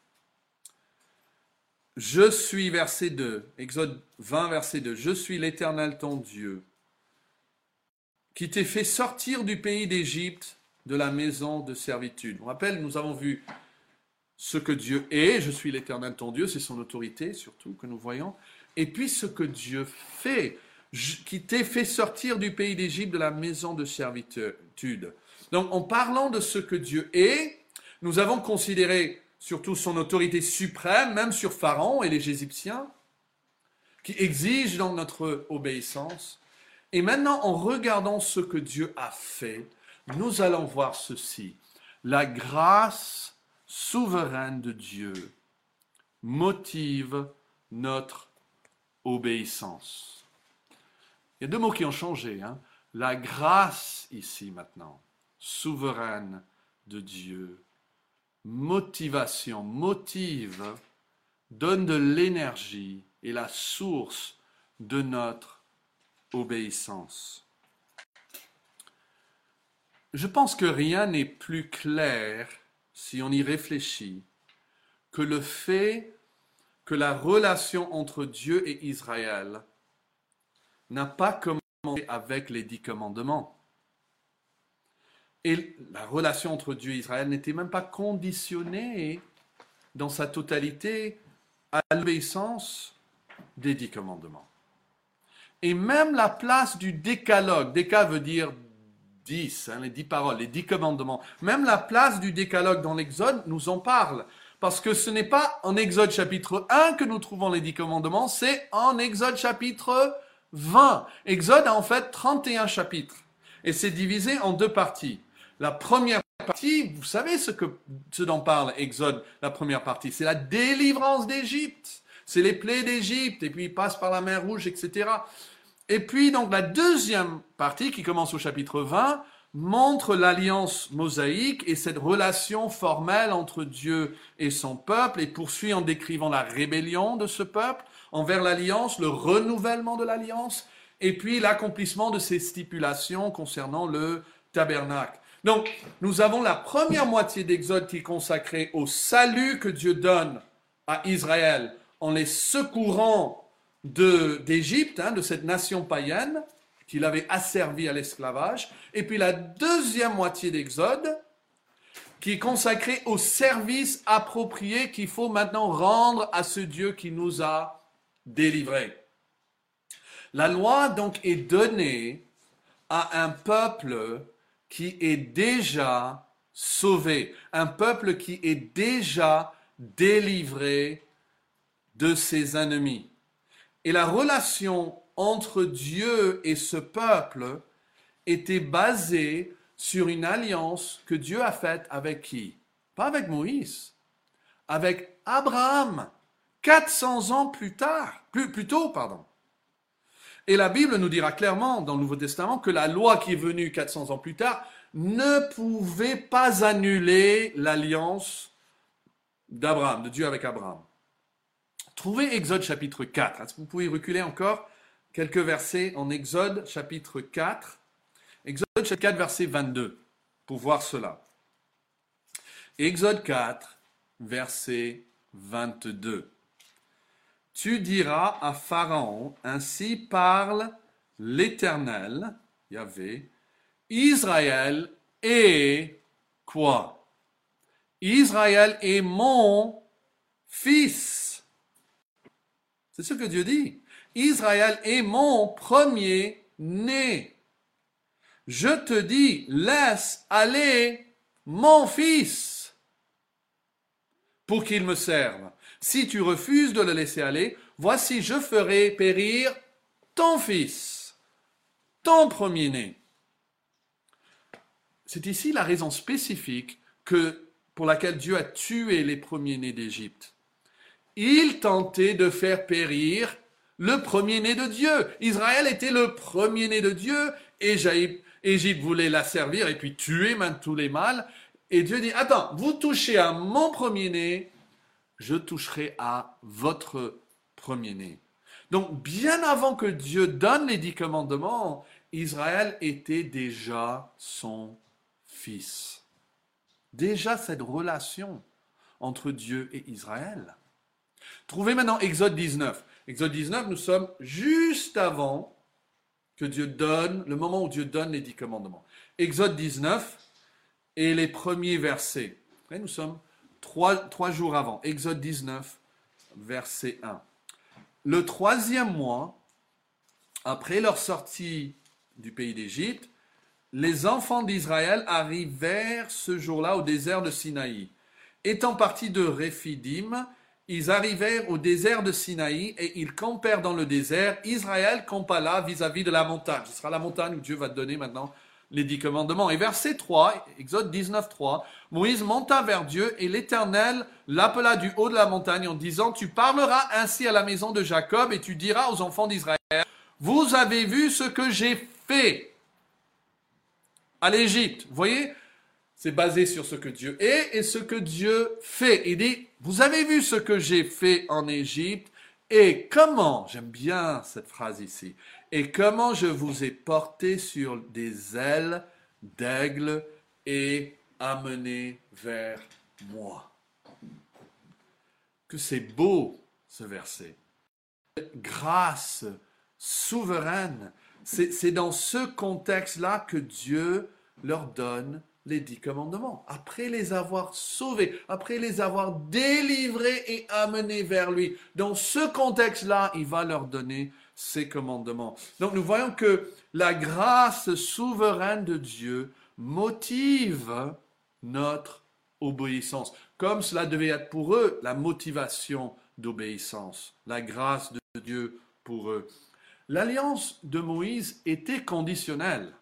Je suis, verset deux, Exode vingt, verset deux, je suis l'Éternel ton Dieu, qui t'ai fait sortir du pays d'Égypte, de la maison de servitude. On rappelle, nous avons vu ce que Dieu est, je suis l'Éternel ton Dieu, c'est son autorité surtout que nous voyons, et puis ce que Dieu fait, qui t'ai fait sortir du pays d'Égypte de la maison de servitude. Donc, en parlant de ce que Dieu est, nous avons considéré surtout son autorité suprême, même sur Pharaon et les Égyptiens, qui exigent donc notre obéissance. Et maintenant, en regardant ce que Dieu a fait, nous allons voir ceci. La grâce souveraine de Dieu motive notre obéissance. Il y a deux mots qui ont changé. Hein. La grâce ici maintenant, souveraine de Dieu, motivation, motive, donne de l'énergie et la source de notre obéissance. Je pense que rien n'est plus clair, si on y réfléchit, que le fait que la relation entre Dieu et Israël n'a pas commencé avec les dix commandements. Et la relation entre Dieu et Israël n'était même pas conditionnée dans sa totalité à l'obéissance des dix commandements. Et même la place du décalogue, déca veut dire dix, hein, les dix paroles, les dix commandements, même la place du décalogue dans l'Exode nous en parle. Parce que ce n'est pas en Exode chapitre un que nous trouvons les dix commandements, c'est en Exode chapitre vingt. Exode a en fait trente et un chapitres. Et c'est divisé en deux parties. La première partie, vous savez ce, que, ce dont parle Exode, la première partie, c'est la délivrance d'Égypte. C'est les plaies d'Égypte, et puis il passe par la mer Rouge, et cetera. Et puis donc la deuxième partie, qui commence au chapitre vingt, montre l'alliance mosaïque et cette relation formelle entre Dieu et son peuple, et poursuit en décrivant la rébellion de ce peuple envers l'alliance, le renouvellement de l'alliance, et puis l'accomplissement de ces stipulations concernant le tabernacle. Donc, nous avons la première moitié d'Exode qui est consacrée au salut que Dieu donne à Israël en les secourant de, d'Égypte, hein, de cette nation païenne qu'il avait asservie à l'esclavage. Et puis la deuxième moitié d'Exode qui est consacrée au service approprié qu'il faut maintenant rendre à ce Dieu qui nous a délivrés. La loi donc est donnée à un peuple qui est déjà sauvé, un peuple qui est déjà délivré de ses ennemis. Et la relation entre Dieu et ce peuple était basée sur une alliance que Dieu a faite avec qui? Pas avec Moïse, avec Abraham, quatre cents ans plus tard, plus, plus tôt, pardon. Et la Bible nous dira clairement dans le Nouveau Testament que la loi qui est venue quatre cents ans plus tard ne pouvait pas annuler l'alliance d'Abraham, de Dieu avec Abraham. Trouvez Exode chapitre quatre. Est-ce que vous pouvez reculer encore quelques versets en Exode chapitre quatre. Exode chapitre quatre, verset vingt-deux, pour voir cela. Exode quatre, verset vingt-deux. Tu diras à Pharaon, ainsi parle l'Éternel, Yahvé, Israël est quoi? Israël est mon fils. C'est ce que Dieu dit. Israël est mon premier-né. Je te dis, laisse aller mon fils pour qu'il me serve. Si tu refuses de le laisser aller, voici, je ferai périr ton fils, ton premier-né. C'est ici la raison spécifique que, pour laquelle Dieu a tué les premiers-nés d'Égypte. Il tentait de faire périr le premier-né de Dieu. Israël était le premier-né de Dieu, et Égypte voulait la servir et puis tuer même tous les mâles. Et Dieu dit, attends, vous touchez à mon premier-né, je toucherai à votre premier-né. Donc, bien avant que Dieu donne les dix commandements, Israël était déjà son fils. Déjà cette relation entre Dieu et Israël. Trouvez maintenant Exode dix-neuf. Exode dix-neuf, nous sommes juste avant que Dieu donne, le moment où Dieu donne les dix commandements. Exode dix-neuf et les premiers versets. Nous sommes trois, trois jours avant. Exode dix-neuf, verset un. Le troisième mois, après leur sortie du pays d'Égypte, les enfants d'Israël arrivèrent ce jour-là au désert de Sinaï. Étant partis de Réphidim, ils arrivèrent au désert de Sinaï et ils campèrent dans le désert. Israël campa là vis-à-vis de la montagne. Ce sera la montagne où Dieu va donner maintenant les dix commandements. Et verset trois, Exode dix-neuf, trois, Moïse monta vers Dieu et l'Éternel l'appela du haut de la montagne en disant, tu parleras ainsi à la maison de Jacob et tu diras aux enfants d'Israël, vous avez vu ce que j'ai fait à l'Égypte. Vous voyez, c'est basé sur ce que Dieu est et ce que Dieu fait. Il dit, vous avez vu ce que j'ai fait en Égypte et comment, j'aime bien cette phrase ici, et comment je vous ai porté sur des ailes d'aigle et amené vers moi. Que c'est beau ce verset. Grâce souveraine. C'est, c'est dans ce contexte-là que Dieu leur donne les dix commandements. Après les avoir sauvés, après les avoir délivrés et amenés vers lui. Dans ce contexte-là, il va leur donner ces commandements. Donc nous voyons que la grâce souveraine de Dieu motive notre obéissance. Comme cela devait être pour eux la motivation d'obéissance. La grâce de Dieu pour eux. L'alliance de Moïse était conditionnelle.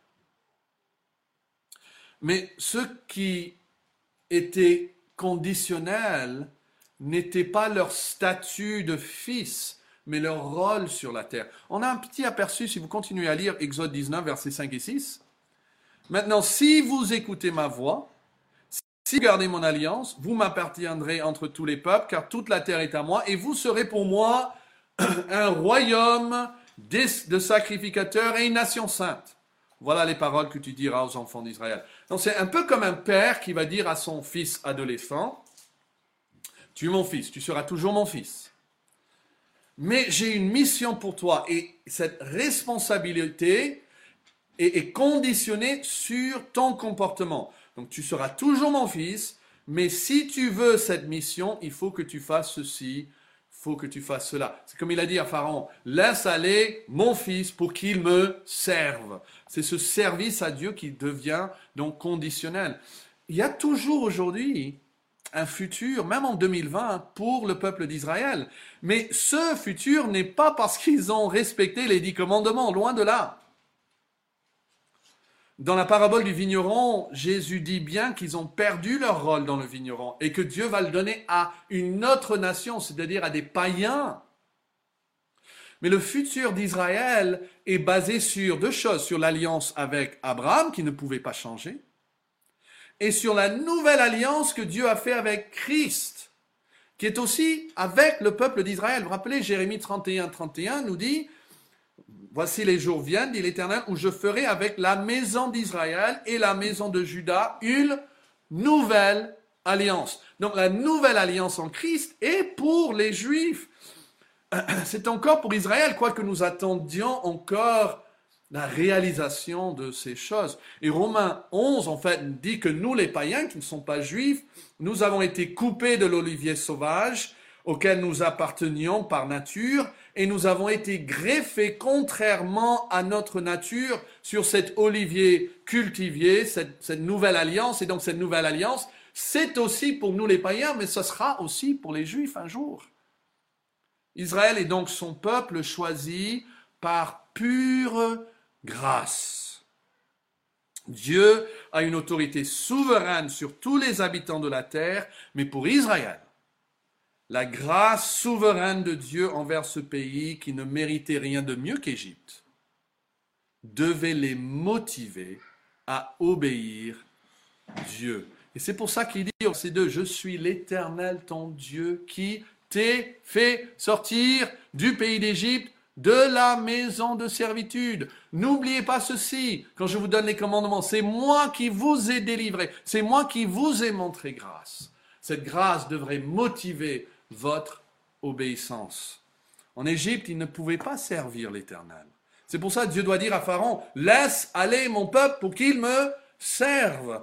Mais ce qui était conditionnel n'était pas leur statut de fils, mais leur rôle sur la terre. On a un petit aperçu, si vous continuez à lire Exode dix-neuf, versets cinq et six. Maintenant, si vous écoutez ma voix, si vous gardez mon alliance, vous m'appartiendrez entre tous les peuples, car toute la terre est à moi, et vous serez pour moi un royaume de sacrificateurs et une nation sainte. Voilà les paroles que tu diras aux enfants d'Israël. Donc c'est un peu comme un père qui va dire à son fils adolescent, tu es mon fils, tu seras toujours mon fils. Mais j'ai une mission pour toi et cette responsabilité est, est conditionnée sur ton comportement. Donc tu seras toujours mon fils, mais si tu veux cette mission, il faut que tu fasses ceci, il faut que tu fasses cela. C'est comme il a dit à Pharaon, laisse aller mon fils pour qu'il me serve. C'est ce service à Dieu qui devient donc conditionnel. Il y a toujours aujourd'hui un futur, même en deux mille vingt, pour le peuple d'Israël. Mais ce futur n'est pas parce qu'ils ont respecté les dix commandements, loin de là. Dans la parabole du vigneron, Jésus dit bien qu'ils ont perdu leur rôle dans le vigneron et que Dieu va le donner à une autre nation, c'est-à-dire à des païens. Mais le futur d'Israël est basé sur deux choses, sur l'alliance avec Abraham, qui ne pouvait pas changer, et sur la nouvelle alliance que Dieu a faite avec Christ, qui est aussi avec le peuple d'Israël. Vous vous rappelez, Jérémie trente et un, trente et un nous dit, « Voici les jours viennent, dit l'Éternel, où je ferai avec la maison d'Israël et la maison de Juda une nouvelle alliance. » Donc la nouvelle alliance en Christ est pour les Juifs. C'est encore pour Israël, quoique nous attendions encore la réalisation de ces choses. Et Romains onze, en fait, dit que nous, les païens qui ne sont pas juifs, nous avons été coupés de l'olivier sauvage auquel nous appartenions par nature, et nous avons été greffés contrairement à notre nature sur cet olivier cultivé, cette, cette nouvelle alliance. Et donc cette nouvelle alliance, c'est aussi pour nous les païens, mais ce sera aussi pour les juifs un jour. Israël est donc son peuple choisi par pure grâce. Dieu a une autorité souveraine sur tous les habitants de la terre, mais pour Israël, la grâce souveraine de Dieu envers ce pays qui ne méritait rien de mieux qu'Égypte devait les motiver à obéir Dieu. Et c'est pour ça qu'il dit au verset deux, « Je suis l'Éternel ton Dieu qui t'ai fait sortir du pays d'Égypte, de la maison de servitude. » N'oubliez pas ceci, quand je vous donne les commandements, c'est moi qui vous ai délivré, c'est moi qui vous ai montré grâce. Cette grâce devrait motiver votre obéissance. En Égypte, ils ne pouvaient pas servir l'Éternel. C'est pour ça que Dieu doit dire à Pharaon, « Laisse aller mon peuple pour qu'il me serve. »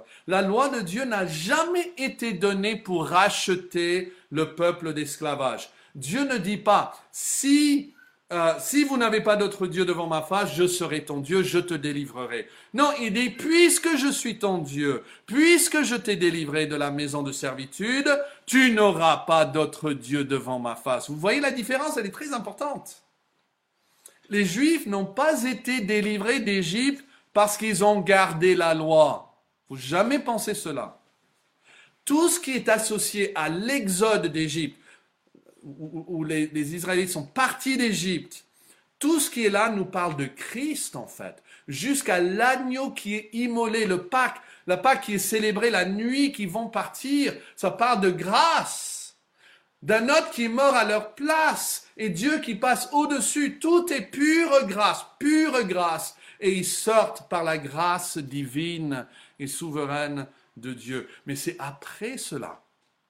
La loi de Dieu n'a jamais été donnée pour racheter le peuple d'esclavage. Dieu ne dit pas, si, euh, si vous n'avez pas d'autre Dieu devant ma face, je serai ton Dieu, je te délivrerai. Non, il dit, puisque je suis ton Dieu, puisque je t'ai délivré de la maison de servitude, tu n'auras pas d'autre Dieu devant ma face. Vous voyez la différence, elle est très importante. Les Juifs n'ont pas été délivrés d'Égypte parce qu'ils ont gardé la loi. Il ne faut jamais penser cela. Tout ce qui est associé à l'exode d'Égypte, où, où les, les Israélites sont partis d'Égypte, tout ce qui est là nous parle de Christ en fait, jusqu'à l'agneau qui est immolé, le Pâques, la Pâques qui est célébrée la nuit, qui vont partir, ça parle de grâce, d'un autre qui est mort à leur place, et Dieu qui passe au-dessus, tout est pure grâce, pure grâce, et ils sortent par la grâce divine et souveraine de Dieu. Mais c'est après cela,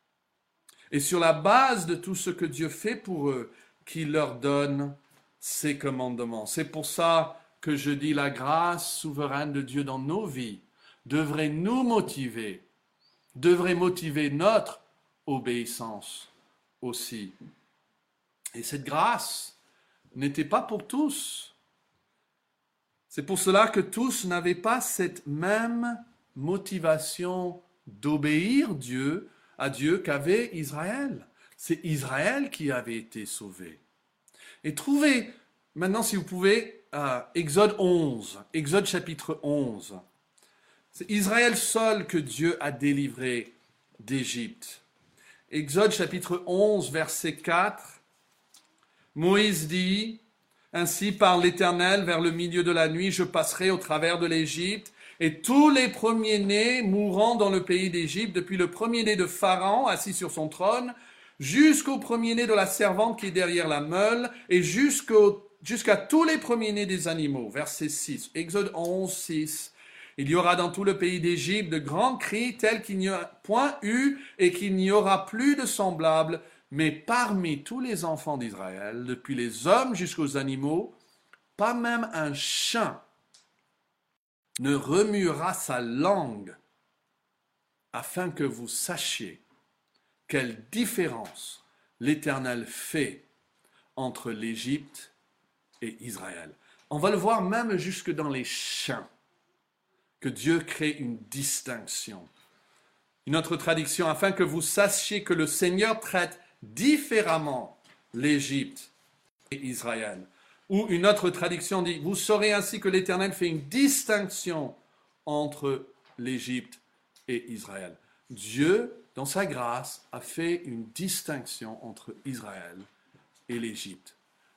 et sur la base de tout ce que Dieu fait pour eux, qu'il leur donne ses commandements. C'est pour ça que je dis la grâce souveraine de Dieu dans nos vies devrait nous motiver, devrait motiver notre obéissance aussi. Et cette grâce n'était pas pour tous. C'est pour cela que tous n'avaient pas cette même motivation d'obéir Dieu à Dieu qu'avait Israël. C'est Israël qui avait été sauvé. Et trouvez, maintenant si vous pouvez, euh, Exode onze, Exode chapitre onze. C'est Israël seul que Dieu a délivré d'Égypte. Exode chapitre onze, verset quatre. Moïse dit, « Ainsi parle l'Éternel, vers le milieu de la nuit, je passerai au travers de l'Égypte, et tous les premiers-nés mourront dans le pays d'Égypte, depuis le premier-né de Pharaon, assis sur son trône, jusqu'au premier-né de la servante qui est derrière la meule, et jusqu'au, jusqu'à tous les premiers-nés des animaux. » Verset six, Exode onze, six. « Il y aura dans tout le pays d'Égypte de grands cris tels qu'il n'y a point eu et qu'il n'y aura plus de semblables, mais parmi tous les enfants d'Israël, depuis les hommes jusqu'aux animaux, pas même un chien ne remuera sa langue, afin que vous sachiez quelle différence l'Éternel fait entre l'Égypte et Israël. » On va le voir même jusque dans les chiens, que Dieu crée une distinction. Une autre traduction, afin que vous sachiez que le Seigneur traite différemment l'Égypte et Israël. Ou une autre traduction dit, vous saurez ainsi que l'Éternel fait une distinction entre l'Égypte et Israël. Dieu, dans sa grâce, a fait une distinction entre Israël et l'Égypte.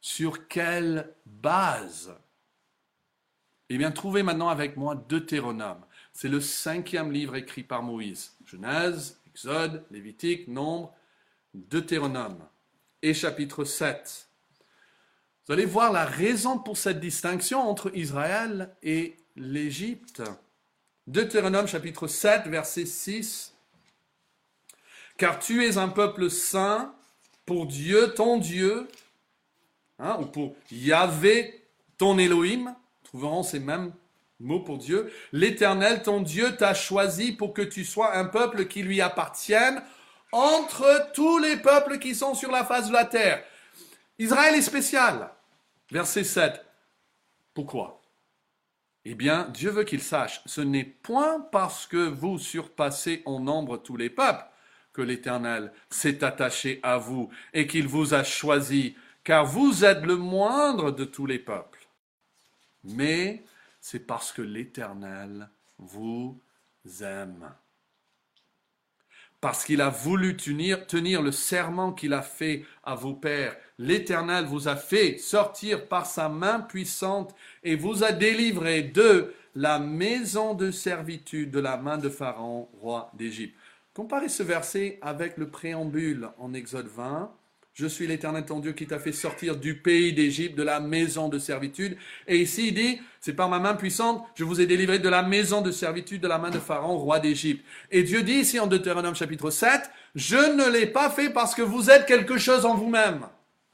Sur quelle base? Eh bien, trouvez maintenant avec moi Deutéronome. C'est le cinquième livre écrit par Moïse. Genèse, Exode, Lévitique, Nombre, Deutéronome et chapitre sept. Vous allez voir la raison pour cette distinction entre Israël et l'Égypte. Deutéronome chapitre sept, verset six. Car tu es un peuple saint pour Dieu, ton Dieu, hein, ou pour Yahvé, ton Elohim. Trouverons ces mêmes mots pour Dieu. L'Éternel, ton Dieu, t'a choisi pour que tu sois un peuple qui lui appartienne entre tous les peuples qui sont sur la face de la terre. Israël est spécial. Verset sept. Pourquoi? Eh bien, Dieu veut qu'il sache, ce n'est point parce que vous surpassez en nombre tous les peuples que l'Éternel s'est attaché à vous et qu'il vous a choisi, car vous êtes le moindre de tous les peuples. Mais c'est parce que l'Éternel vous aime. Parce qu'il a voulu tenir, tenir le serment qu'il a fait à vos pères. L'Éternel vous a fait sortir par sa main puissante et vous a délivré de la maison de servitude de la main de Pharaon, roi d'Égypte. Comparez ce verset avec le préambule en Exode vingt. Je suis l'Éternel ton Dieu qui t'a fait sortir du pays d'Égypte, de la maison de servitude. Et ici, il dit, c'est par ma main puissante, je vous ai délivré de la maison de servitude, de la main de Pharaon, roi d'Égypte. Et Dieu dit ici en Deutéronome chapitre sept, je ne l'ai pas fait parce que vous êtes quelque chose en vous-même,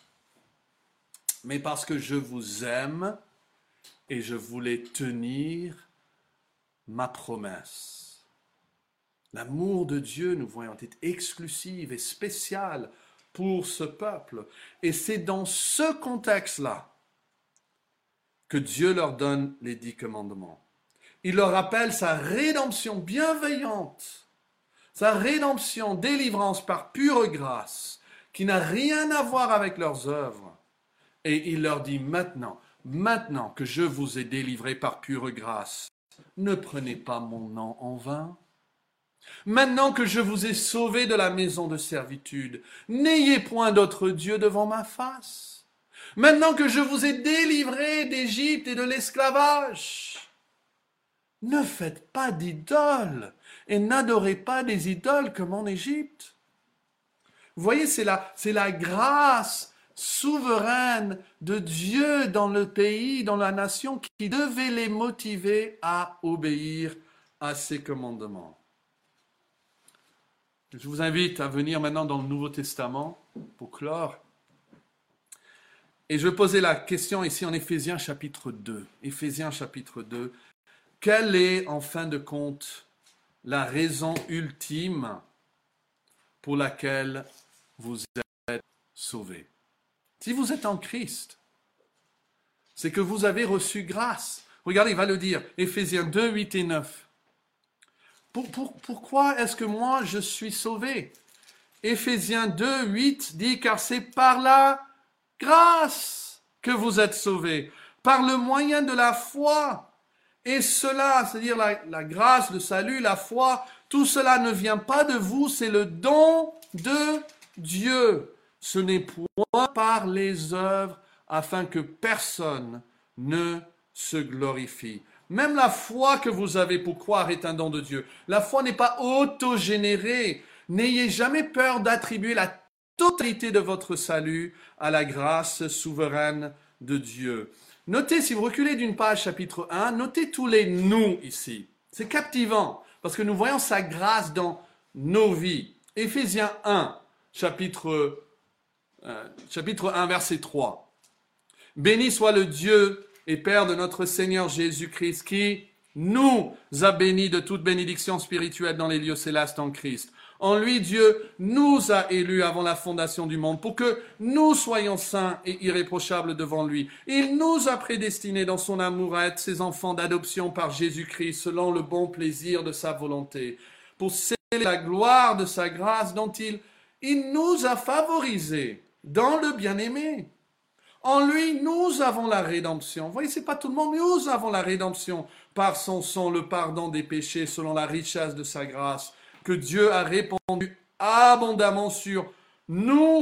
mais parce que je vous aime et je voulais tenir ma promesse. L'amour de Dieu, nous voyons, est exclusif et spécial pour ce peuple. Et c'est dans ce contexte-là que Dieu leur donne les dix commandements. Il leur rappelle sa rédemption bienveillante, sa rédemption, délivrance par pure grâce, qui n'a rien à voir avec leurs œuvres. Et il leur dit maintenant, maintenant que je vous ai délivré par pure grâce, ne prenez pas mon nom en vain. Maintenant que je vous ai sauvé de la maison de servitude, n'ayez point d'autre Dieu devant ma face. Maintenant que je vous ai délivré d'Égypte et de l'esclavage, ne faites pas d'idoles et n'adorez pas des idoles comme en Égypte. Vous voyez, c'est la, c'est la grâce souveraine de Dieu dans le pays, dans la nation, qui devait les motiver à obéir à ses commandements. Je vous invite à venir maintenant dans le Nouveau Testament pour clore. Et je vais poser la question ici en Éphésiens chapitre deux. Éphésiens chapitre deux. Quelle est en fin de compte la raison ultime pour laquelle vous êtes sauvés? Si vous êtes en Christ, c'est que vous avez reçu grâce. Regardez, il va le dire. Éphésiens deux, huit et neuf. Pour, pour, pourquoi est-ce que moi je suis sauvé? Éphésiens deux, huit dit, car c'est par la grâce que vous êtes sauvés, par le moyen de la foi. Et cela, c'est-à-dire la, la grâce, le salut, la foi, tout cela ne vient pas de vous, c'est le don de Dieu. Ce n'est point par les œuvres, afin que personne ne se glorifie. Même la foi que vous avez pour croire est un don de Dieu. La foi n'est pas autogénérée. N'ayez jamais peur d'attribuer la totalité de votre salut à la grâce souveraine de Dieu. Notez, si vous reculez d'une page chapitre un, notez tous les « nous » ici. C'est captivant, parce que nous voyons sa grâce dans nos vies. Éphésiens un, chapitre, euh, chapitre un, verset trois. « Béni soit le Dieu et Père de notre Seigneur Jésus-Christ, qui nous a bénis de toute bénédiction spirituelle dans les lieux célestes en Christ. En lui, Dieu nous a élus avant la fondation du monde pour que nous soyons saints et irréprochables devant lui. Il nous a prédestinés dans son amour à être ses enfants d'adoption par Jésus-Christ selon le bon plaisir de sa volonté, pour célébrer la gloire de sa grâce dont il, il nous a favorisés dans le bien-aimé. En lui, nous avons la rédemption. Vous voyez, ce n'est pas tout le monde, nous avons la rédemption par son sang, le pardon des péchés selon la richesse de sa grâce, que Dieu a répandu abondamment sur nous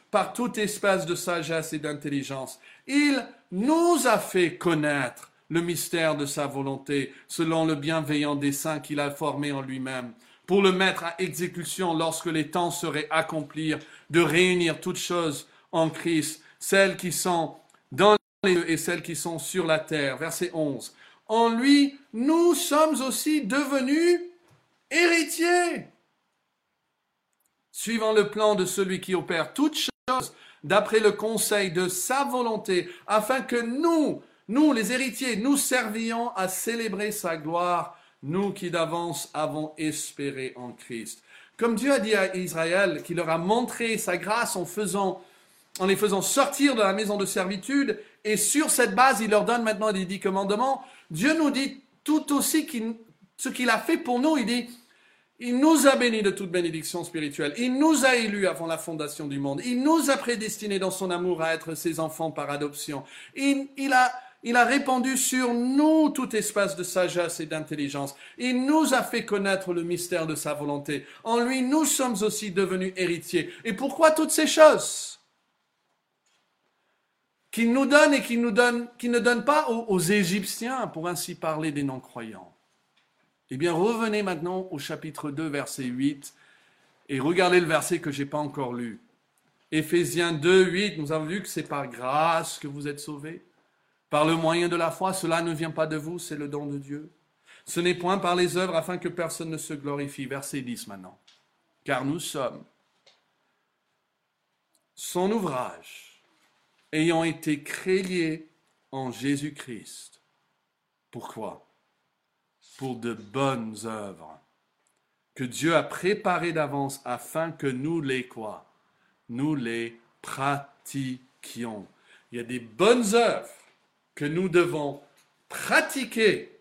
par toute espèce de sagesse et d'intelligence. Il nous a fait connaître le mystère de sa volonté, selon le bienveillant dessein qu'il a formé en lui-même, pour le mettre à exécution lorsque les temps seraient accomplis, de réunir toutes choses en Christ, celles qui sont dans les cieux et celles qui sont sur la terre. Verset onze. En lui, nous sommes aussi devenus héritiers, suivant le plan de celui qui opère toutes choses d'après le conseil de sa volonté, afin que nous, nous les héritiers, nous servions à célébrer sa gloire, nous qui d'avance avons espéré en Christ. Comme Dieu a dit à Israël, qu'il leur a montré sa grâce en faisant, en les faisant sortir de la maison de servitude, et sur cette base, il leur donne maintenant les dix commandements. Dieu nous dit tout aussi qu'il, ce qu'il a fait pour nous. Il dit, il nous a bénis de toute bénédiction spirituelle. Il nous a élus avant la fondation du monde. Il nous a prédestinés dans son amour à être ses enfants par adoption. Il, il a, il a répandu sur nous toute espèce de sagesse et d'intelligence. Il nous a fait connaître le mystère de sa volonté. En lui, nous sommes aussi devenus héritiers. Et pourquoi toutes ces choses qu'il nous donne et qu'il nous donne, qu'il ne donne pas aux, aux Égyptiens, pour ainsi parler des non-croyants? Eh bien, revenez maintenant au chapitre deux, verset huit, et regardez le verset que je n'ai pas encore lu. Éphésiens deux, huit, nous avons vu que c'est par grâce que vous êtes sauvés. Par le moyen de la foi, cela ne vient pas de vous, c'est le don de Dieu. Ce n'est point par les œuvres afin que personne ne se glorifie. Verset dix maintenant. Car nous sommes son ouvrage, ayant été créés en Jésus-Christ. Pourquoi? Pour de bonnes œuvres que Dieu a préparées d'avance afin que nous les quoi? Nous les pratiquions. Il y a des bonnes œuvres que nous devons pratiquer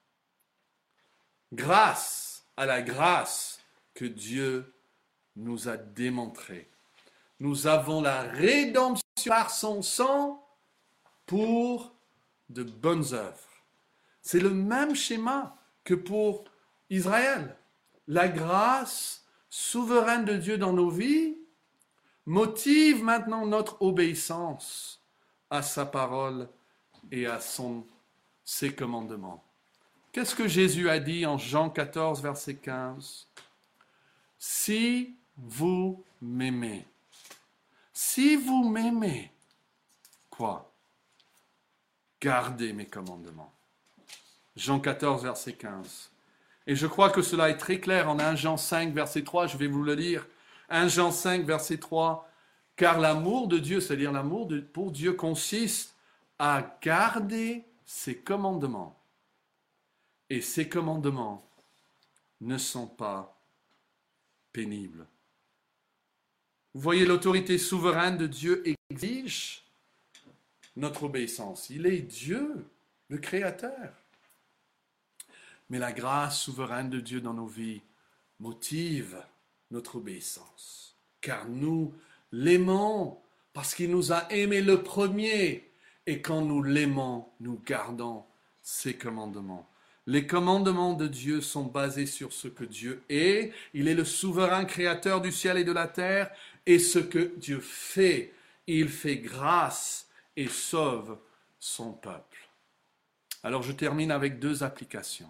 grâce à la grâce que Dieu nous a démontrée. Nous avons la rédemption par son sang pour de bonnes œuvres. C'est le même schéma que pour Israël. La grâce souveraine de Dieu dans nos vies motive maintenant notre obéissance à sa parole et à son, ses commandements. Qu'est-ce que Jésus a dit en Jean quatorze, verset quinze? Si vous m'aimez, si vous m'aimez, quoi? Gardez mes commandements. Jean quatorze, verset quinze. Et je crois que cela est très clair en un Jean cinq, verset trois, je vais vous le lire. un Jean cinq, verset trois. Car l'amour de Dieu, c'est-à-dire l'amour de, pour Dieu, consiste à garder ses commandements. Et ces commandements ne sont pas pénibles. Vous voyez, l'autorité souveraine de Dieu exige notre obéissance. Il est Dieu, le Créateur. Mais la grâce souveraine de Dieu dans nos vies motive notre obéissance. Car nous l'aimons, parce qu'il nous a aimés le premier. Et quand nous l'aimons, nous gardons ses commandements. Les commandements de Dieu sont basés sur ce que Dieu est. Il est le souverain créateur du ciel et de la terre. Et ce que Dieu fait, il fait grâce et sauve son peuple. Alors je termine avec deux applications.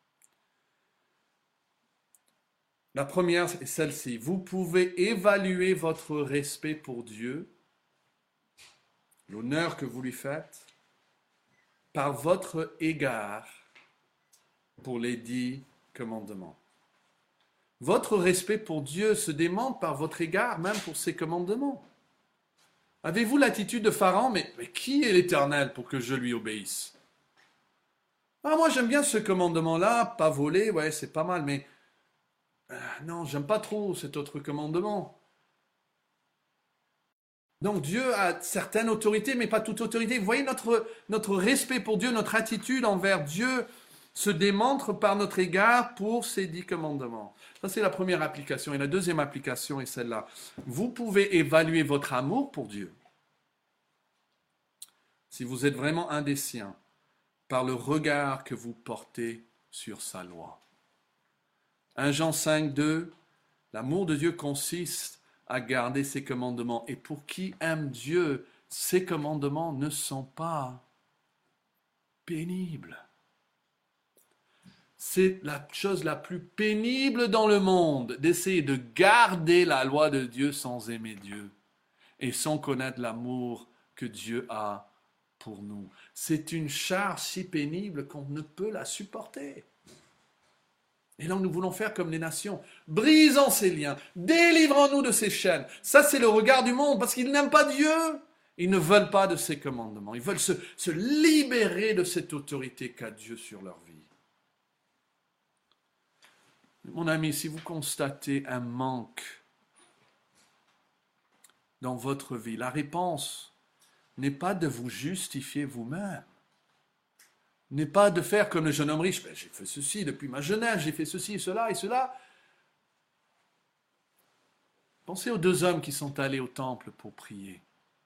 La première est celle-ci. Vous pouvez évaluer votre respect pour Dieu, l'honneur que vous lui faites, par votre égard pour les dix commandements. Votre respect pour Dieu se démontre par votre égard, même pour ses commandements. Avez-vous l'attitude de Pharaon, mais, mais qui est l'Éternel pour que je lui obéisse? Ah, moi j'aime bien ce commandement-là, pas voler, ouais, c'est pas mal, mais euh, non, j'aime pas trop cet autre commandement. Donc Dieu a certaines autorités, mais pas toute autorité. Vous voyez, notre, notre respect pour Dieu, notre attitude envers Dieu se démontre par notre égard pour ces dix commandements. Ça, c'est la première application. Et la deuxième application est celle-là. Vous pouvez évaluer votre amour pour Dieu, si vous êtes vraiment un des siens, par le regard que vous portez sur sa loi. un Jean cinq, deux, l'amour de Dieu consiste à garder ses commandements. Et pour qui aime Dieu, ses commandements ne sont pas pénibles. C'est la chose la plus pénible dans le monde d'essayer de garder la loi de Dieu sans aimer Dieu et sans connaître l'amour que Dieu a pour nous. C'est une charge si pénible qu'on ne peut la supporter. Et donc nous voulons faire comme les nations, brisons ces liens, délivrons-nous de ces chaînes. Ça c'est le regard du monde parce qu'ils n'aiment pas Dieu. Ils ne veulent pas de ses commandements. Ils veulent se, se libérer de cette autorité qu'a Dieu sur leur vie. Mon ami, si vous constatez un manque dans votre vie, la réponse n'est pas de vous justifier vous-même. N'est pas de faire comme le jeune homme riche. Ben, j'ai fait ceci depuis ma jeunesse, j'ai fait ceci et cela et cela. Pensez aux deux hommes qui sont allés au temple pour prier.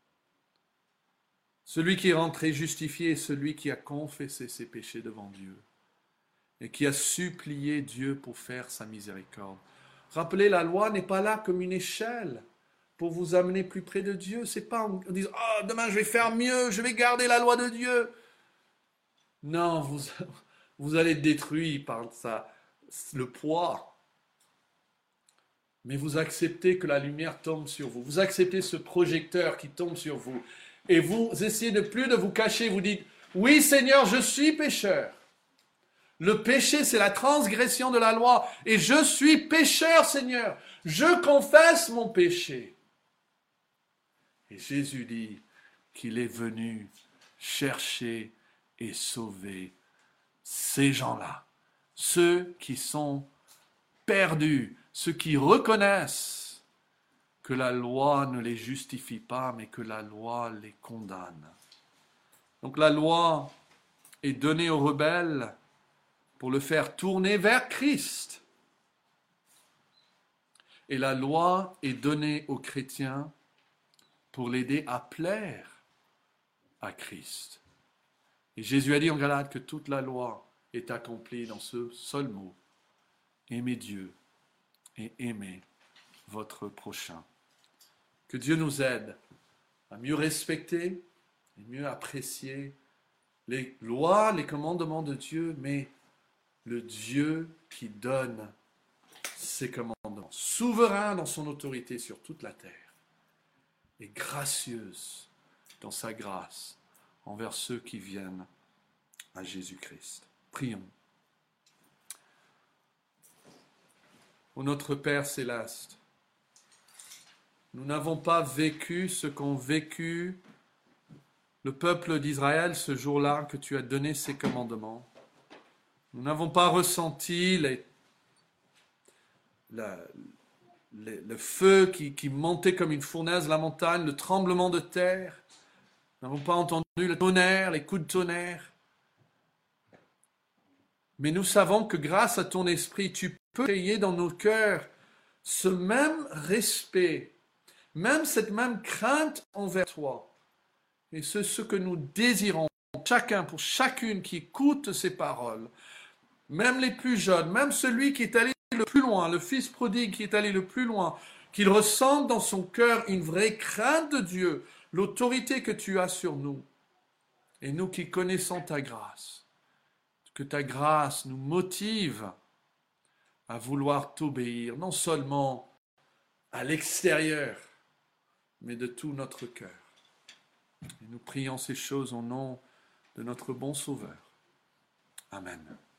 Celui qui est rentré justifié est celui qui a confessé ses péchés devant Dieu et qui a supplié Dieu pour faire sa miséricorde. Rappelez, la loi n'est pas là comme une échelle pour vous amener plus près de Dieu. C'est pas en disant « Ah, oh, demain je vais faire mieux, je vais garder la loi de Dieu ». Non, vous, vous allez être détruit par ça, le poids. Mais vous acceptez que la lumière tombe sur vous. Vous acceptez ce projecteur qui tombe sur vous. Et vous essayez de plus de vous cacher. Vous dites, oui Seigneur, je suis pécheur. Le péché, c'est la transgression de la loi. Et je suis pécheur, Seigneur. Je confesse mon péché. Et Jésus dit qu'il est venu chercher et sauver ces gens-là, ceux qui sont perdus, ceux qui reconnaissent que la loi ne les justifie pas, mais que la loi les condamne. Donc la loi est donnée aux rebelles pour le faire tourner vers Christ. Et la loi est donnée aux chrétiens pour l'aider à plaire à Christ. Et Jésus a dit en Galates que toute la loi est accomplie dans ce seul mot. Aimez Dieu et aimez votre prochain. Que Dieu nous aide à mieux respecter et mieux apprécier les lois, les commandements de Dieu, mais le Dieu qui donne ses commandements, souverain dans son autorité sur toute la terre et gracieuse dans sa grâce envers ceux qui viennent à Jésus-Christ. Prions. Ô notre Père céleste, nous n'avons pas vécu ce qu'ont vécu le peuple d'Israël ce jour-là que tu as donné ces commandements. Nous n'avons pas ressenti les, la, les, le feu qui, qui montait comme une fournaise la montagne, le tremblement de terre. Nous n'avons pas entendu le tonnerre, les coups de tonnerre. Mais nous savons que grâce à ton esprit, tu peux créer dans nos cœurs ce même respect, même cette même crainte envers toi. Et c'est ce que nous désirons, chacun pour chacune qui écoute ces paroles, même les plus jeunes, même celui qui est allé le plus loin, le fils prodigue qui est allé le plus loin, qu'il ressente dans son cœur une vraie crainte de Dieu, l'autorité que tu as sur nous. Et nous qui connaissons ta grâce, que ta grâce nous motive à vouloir t'obéir, non seulement à l'extérieur, mais de tout notre cœur. Et nous prions ces choses au nom de notre bon Sauveur. Amen.